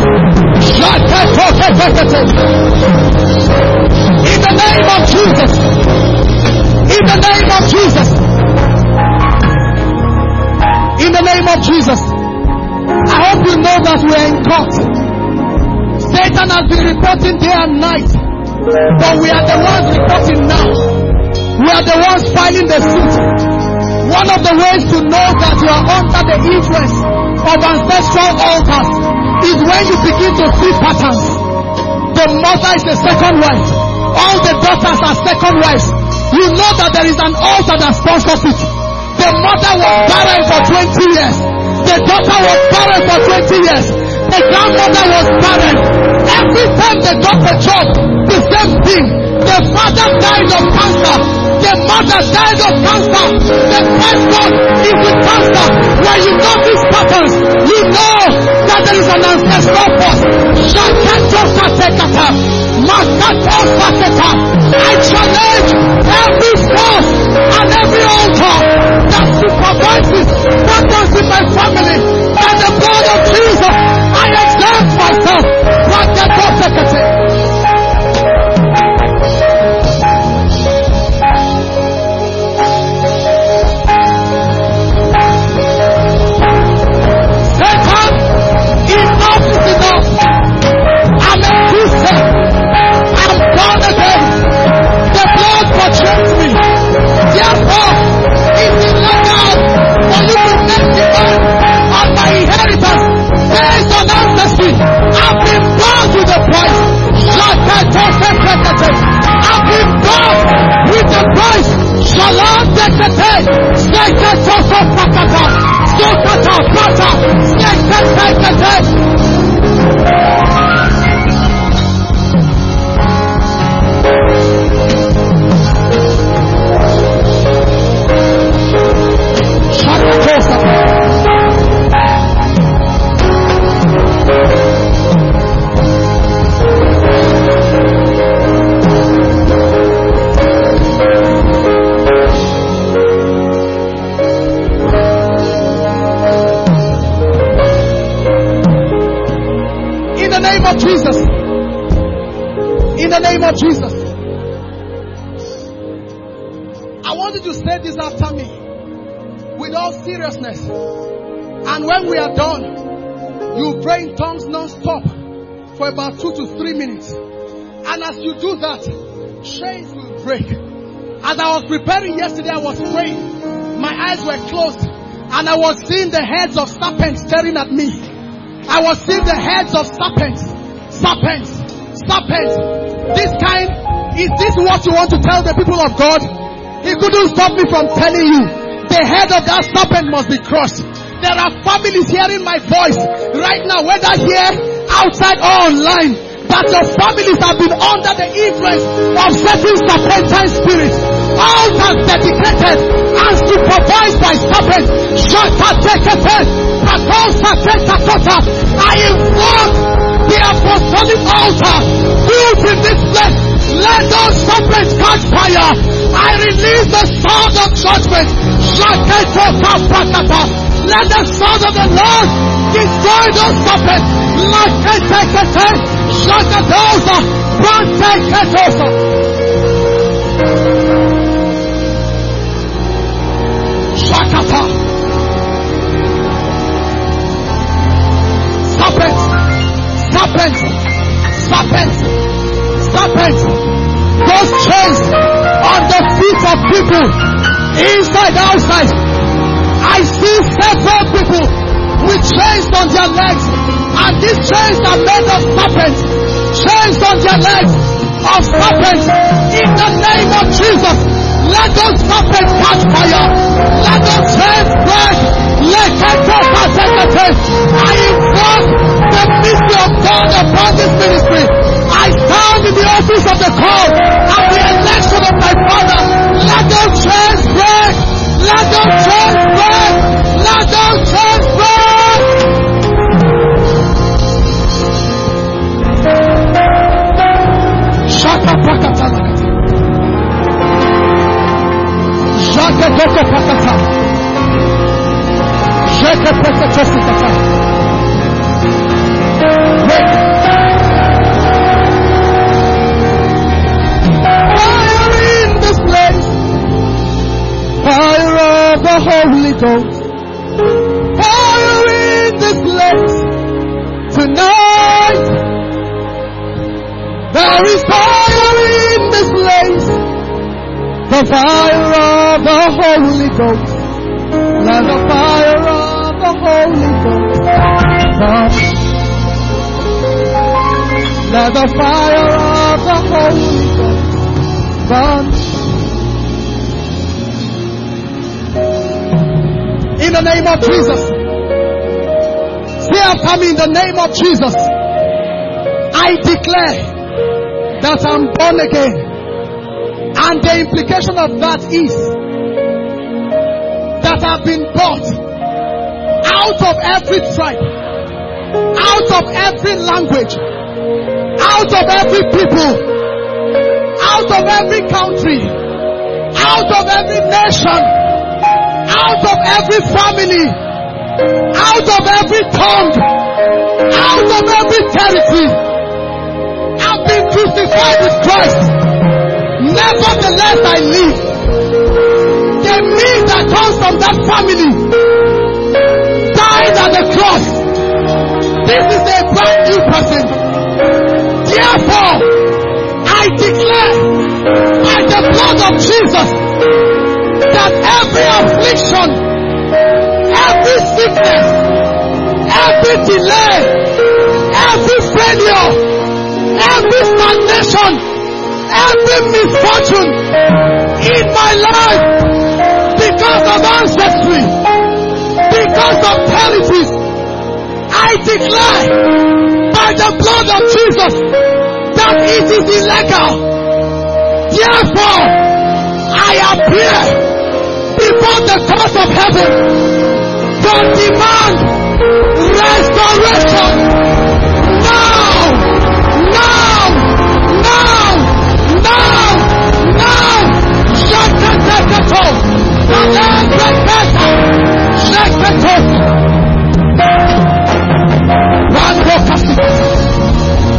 In the name of Jesus. In the name of Jesus. In the name of Jesus. I hope you know that we are in court. Satan has been reporting day and night, but we are the ones reporting now. We are the ones filing the suit. One of the ways to know that you are under the influence of ancestral altars is when you begin to see patterns. The mother is the second wife. All the daughters are second wives. You know that there is an altar that sponsors it. The mother was barren for 20 years. The daughter was barren for 20 years. The grandmother was barren. Every time they got the job, the same thing. The father died of cancer. The mother died of cancer. The first one is with cancer. When you know these patterns, you know that there is an ancestral force. I challenge every force and every altar that supervises patterns in my family. By the blood of Jesus, I exempt myself. Satan, enough is enough. I'm a Christian. I'm born again. The blood purchased me. Therefore, it's illegal for you to of Jesus. In the name of Jesus. I want you to say this after me with all seriousness. And when we are done, you pray in tongues non-stop for about 2 to 3 minutes. And as you do that, chains will break. As I was preparing yesterday, I was praying. My eyes were closed. And I was seeing the heads of serpents staring at me. I was seeing the heads of serpents. Serpents. Serpents. This kind, is this what you want to tell the people of God? He couldn't stop me from telling you. The head of that serpent must be crushed. There are families hearing my voice right now, whether here, outside or online, that your families have been under the influence of certain serpentine spirits. Altars dedicated and supervised by serpents. I invoke the apostolic altar built in this place. Let those serpents catch fire. I release the sword of judgment. Let the sword of the Lord destroy those serpents. Shakata. Serpents. Serpents. Serpents. Serpents. Those chains on the feet of people, inside, outside. I see several people with chains on their legs, and these chains are made of serpents. Chains on their legs of serpents. In the name of Jesus, let those serpents catch fire. Let those chains break. I invoke the mystery of God upon this ministry. I stand in the office of the call and the election of my Father. Let those chains break. Let those chains break. Let those chains break. Shaka pakata lakata. Shaka toko pakata. Shaka pakata sikata. Fire in this place. Fire of the Holy Ghost. Fire in this place. Tonight. There is fire in this place. The fire of the Holy Ghost. Let the fire of the Holy Ghost burn. Let the fire of the Holy Ghost burn. In the name of Jesus. Say after me, in the name of Jesus. I declare that I'm born again. And the implication of that is that I've been bought out of every tribe, out of every language, out of every people, out of every country, out of every nation, out of every family, out of every tongue, out of every territory. I've been crucified with Christ. Nevertheless I live. The me that comes from that family died at the cross. This is a brand new person. Therefore, I declare by the blood of Jesus that every affliction, every sickness, every delay, every failure, every stagnation, every misfortune in my life, because of ancestry, because of territories, I declare by the blood of Jesus that it is illegal. Therefore, I appear before the court of heaven to demand restoration. Now! Now! Now! Now! Now! Shakatakato! Alekata! Shakato! Randokasi!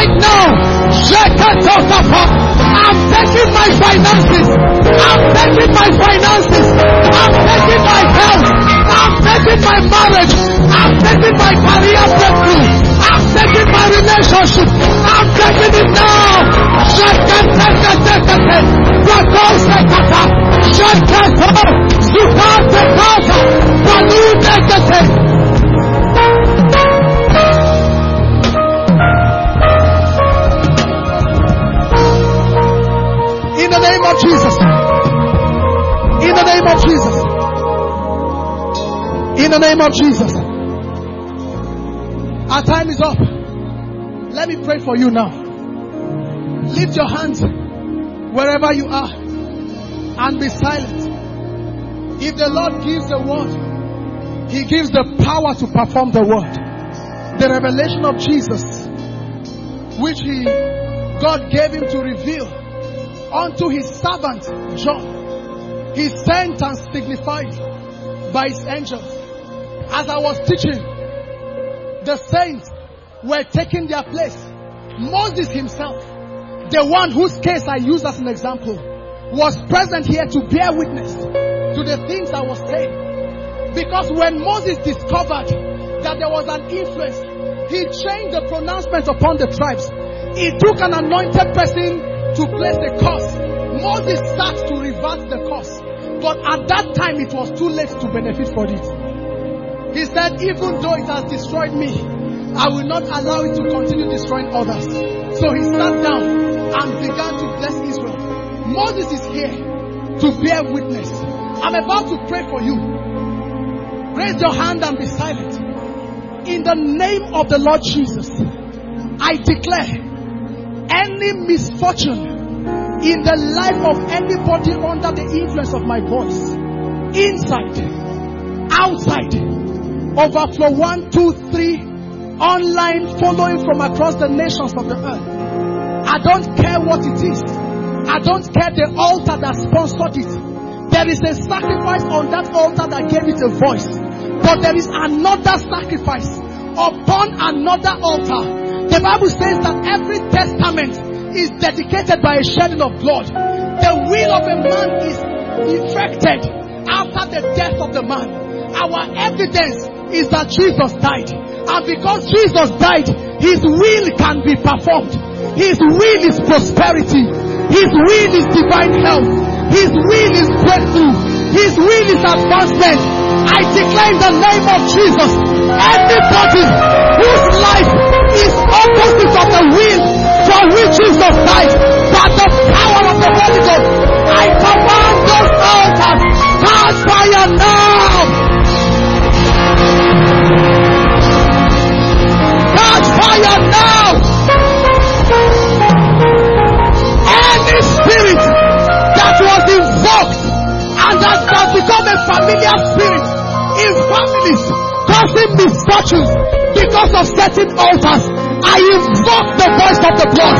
right now. I'm taking my finances. I'm taking my finances. I'm taking my health. I'm taking my marriage. I'm taking my career breakthrough. I'm taking my relationship. I'm taking it now. In the name of Jesus. In the name of Jesus. In the name of Jesus. Our time is up. Let me pray for you now. Lift your hands wherever you are and be silent. If the Lord gives the word, He gives the power to perform the word. The revelation of Jesus, which God gave Him to reveal unto His servant John, He sent and signified by His angels. As I was teaching, the saints were taking their place. Moses himself, the one whose case I use as an example, was present here to bear witness to the things I was saying. Because when Moses discovered that there was an influence, he changed the pronouncement upon the tribes. He took an anointed person to place a curse. Moses sat to reverse the curse. But at that time it was too late to benefit from it. He said, even though it has destroyed me, I will not allow it to continue destroying others. So he sat down and began to bless Israel. Moses is here to bear witness. I'm about to pray for you. Raise your hand and be silent. In the name of the Lord Jesus, I declare any misfortune in the life of anybody under the influence of my voice, inside, outside, overflow 1, 2, 3, online, following from across the nations of the earth. I don't care what it is. I don't care the altar that sponsored it. There is a sacrifice on that altar that gave it a voice. But there is another sacrifice upon another altar. The Bible says that every testament is dedicated by a shedding of blood. The will of a man is effected after the death of the man. Our evidence is that Jesus died. And because Jesus died, His will can be performed. His will is prosperity. His will is divine health. His will is breakthrough. His will is advancement. I declare in the name of Jesus, anybody whose life is opposite of the will for which Jesus died, by the power of the Holy Ghost, I command those altars, catch fire now! Catch fire now! Any spirit that was invoked and that has become a familiar spirit in families causing misfortunes because of certain altars, I invoke the voice of the blood.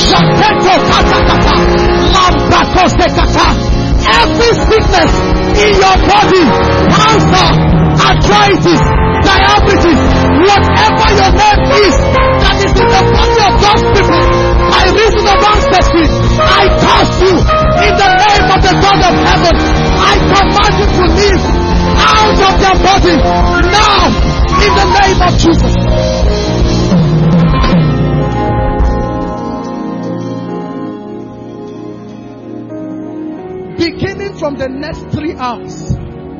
Every sickness in your body, cancer, arthritis, diabetes, whatever your name is, that is in the body of God's people, by reason of ancestry, I curse you in the name of the God of heaven. I command you to leave out of their body now, in the name of Jesus. Beginning from the next 3 hours.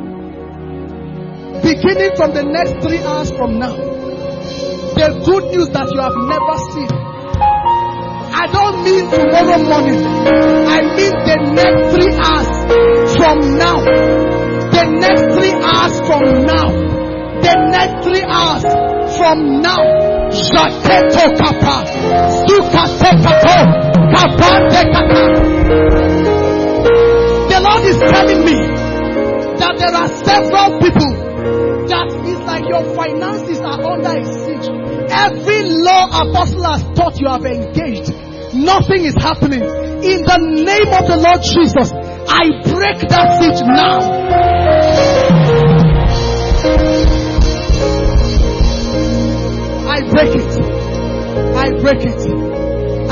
Beginning from the next 3 hours from now. The good news that you have never seen. I don't mean tomorrow morning. I mean the next 3 hours from now. The next 3 hours from now. The next 3 hours from now. Jaketo kapa. Sukate kato. Kapande kata. The Lord is telling me that there are several people that is like your finances are under a siege. Every law apostle has taught you have engaged. Nothing is happening. In the name of the Lord Jesus, I break that siege now. I break it. I break it.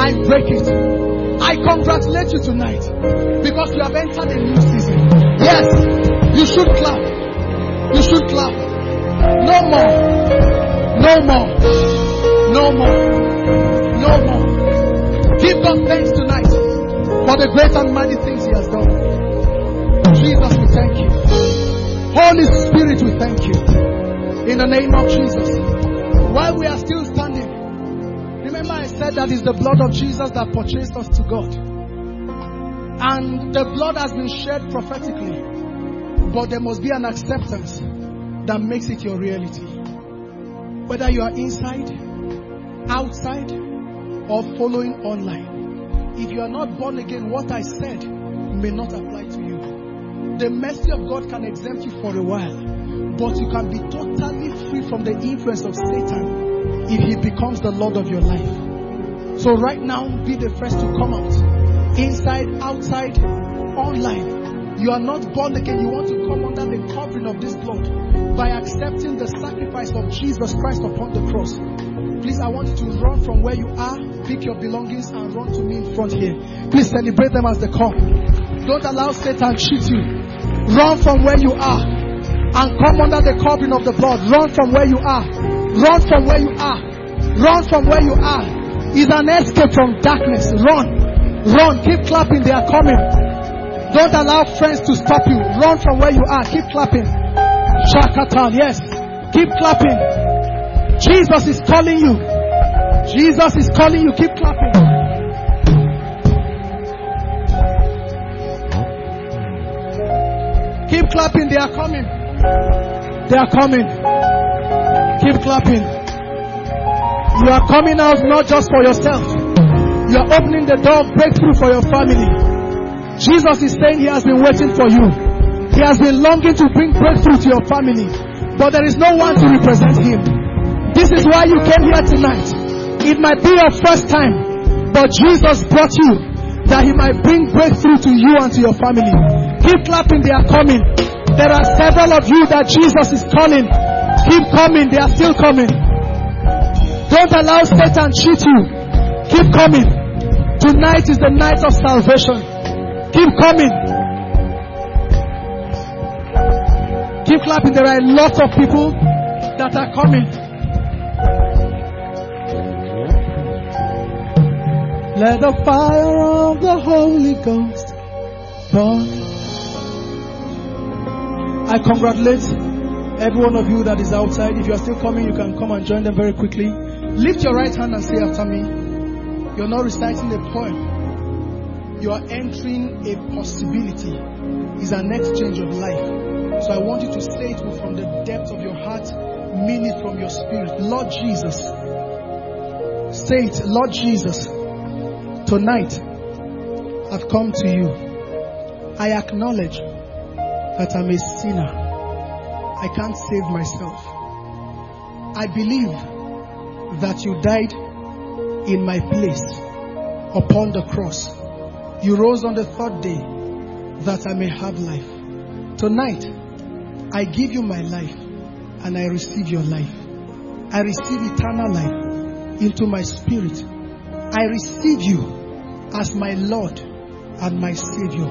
I break it. I congratulate you tonight because you have entered a new season. Yes, you should clap. You should clap. No more. No more. No more. No more. Give God thanks tonight for the great and mighty things He has done. Jesus, we thank you. Holy Spirit, we thank you. In the name of Jesus. While we are still standing, remember I said that it's the blood of Jesus that purchased us to God. And the blood has been shed prophetically. But there must be an acceptance that makes it your reality. Whether you are inside, outside, or following online. If you are not born again, what I said may not apply to you. The mercy of God can exempt you for a while, but you can be totally free from the influence of Satan if he becomes the Lord of your life. So right now, be the first to come out. Inside, outside, online. You are not born again. You want to come under the covering of this blood by accepting the sacrifice of Jesus Christ upon the cross. Please, I want you to run from where you are, pick your belongings and run to me in front here. Please celebrate them as they come. Don't allow Satan cheat you. Run from where you are and come under the covering of the blood. Run from where you are. Run from where you are. Run from where you are. It's an escape from darkness. Run. Run. Keep clapping. They are coming. Don't allow friends to stop you. Run from where you are. Keep clapping. Shakatan. Yes. Keep clapping. Jesus is calling you. Jesus is calling you. Keep clapping. Keep clapping. They are coming. They are coming. Keep clapping. You are coming out not just for yourself. You are opening the door of breakthrough for your family. Jesus is saying He has been waiting for you. He has been longing to bring breakthrough to your family. But there is no one to represent Him. This is why you came here tonight. It might be your first time, but Jesus brought you that He might bring breakthrough to you and to your family. Keep clapping, they are coming. There are several of you that Jesus is calling. Keep coming, they are still coming. Don't allow Satan cheat you. Keep coming. Tonight is the night of salvation. Keep coming. Keep clapping. There are a lot of people that are coming. Let the fire of the Holy Ghost burn. I congratulate every one of you that is outside. If you are still coming, you can come and join them very quickly. Lift your right hand and say after me. You're not reciting a poem. You are entering a possibility. It's an exchange of life. So I want you to say it from the depth of your heart, mean it from your spirit. Lord Jesus. Say it, Lord Jesus. Tonight, I've come to you. I acknowledge that I'm a sinner. I can't save myself. I believe that you died in my place upon the cross. You rose on the third day that I may have life. Tonight, I give you my life and I receive your life. I receive eternal life into my spirit. I receive you as my Lord and my Savior.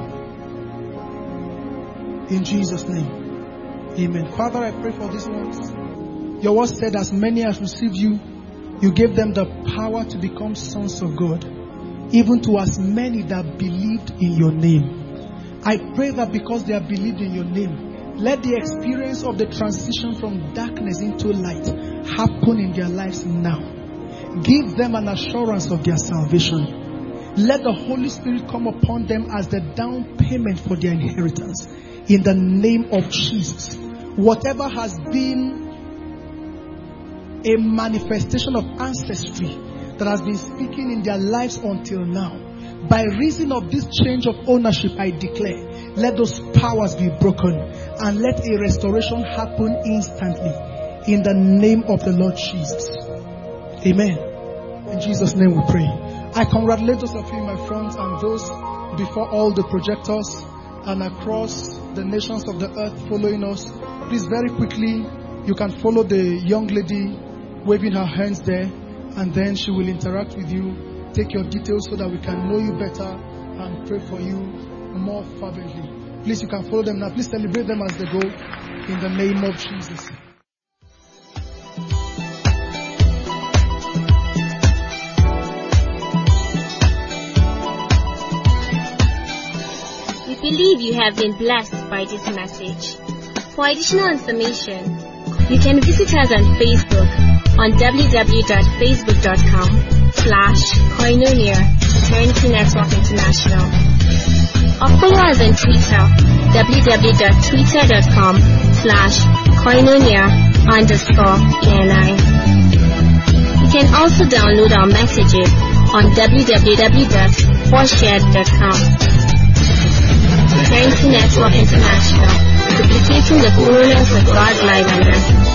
In Jesus' name. Amen. Father, I pray for these ones. Your word said, as many as received you, you gave them the power to become sons of God, even to as many that believed in your name. I pray that because they have believed in your name, let the experience of the transition from darkness into light happen in their lives now. Give them an assurance of their salvation. Let the Holy Spirit come upon them as the down payment for their inheritance. In the name of Jesus. Whatever has been a manifestation of ancestry that has been speaking in their lives until now, by reason of this change of ownership, I declare, let those powers be broken and let a restoration happen instantly in the name of the Lord Jesus. Amen. In Jesus' name we pray. I congratulate those of you in my front and those before all the projectors and across the nations of the earth following us. Please, very quickly, you can follow the young lady waving her hands there, and then she will interact with you take your details so that we can know you better and pray for you more fervently. Please, you can follow them now. Please celebrate them as they go in the name of Jesus. We believe you have been blessed by this message. For additional information, you can visit us on Facebook on www.facebook.com/Koinonia Eternity Network International, or follow us on Twitter, www.twitter.com/Koinonia_ENI. You can also download our messages on www.forshared.com. Eternity Network International, duplicating the fullness of God's life on earth.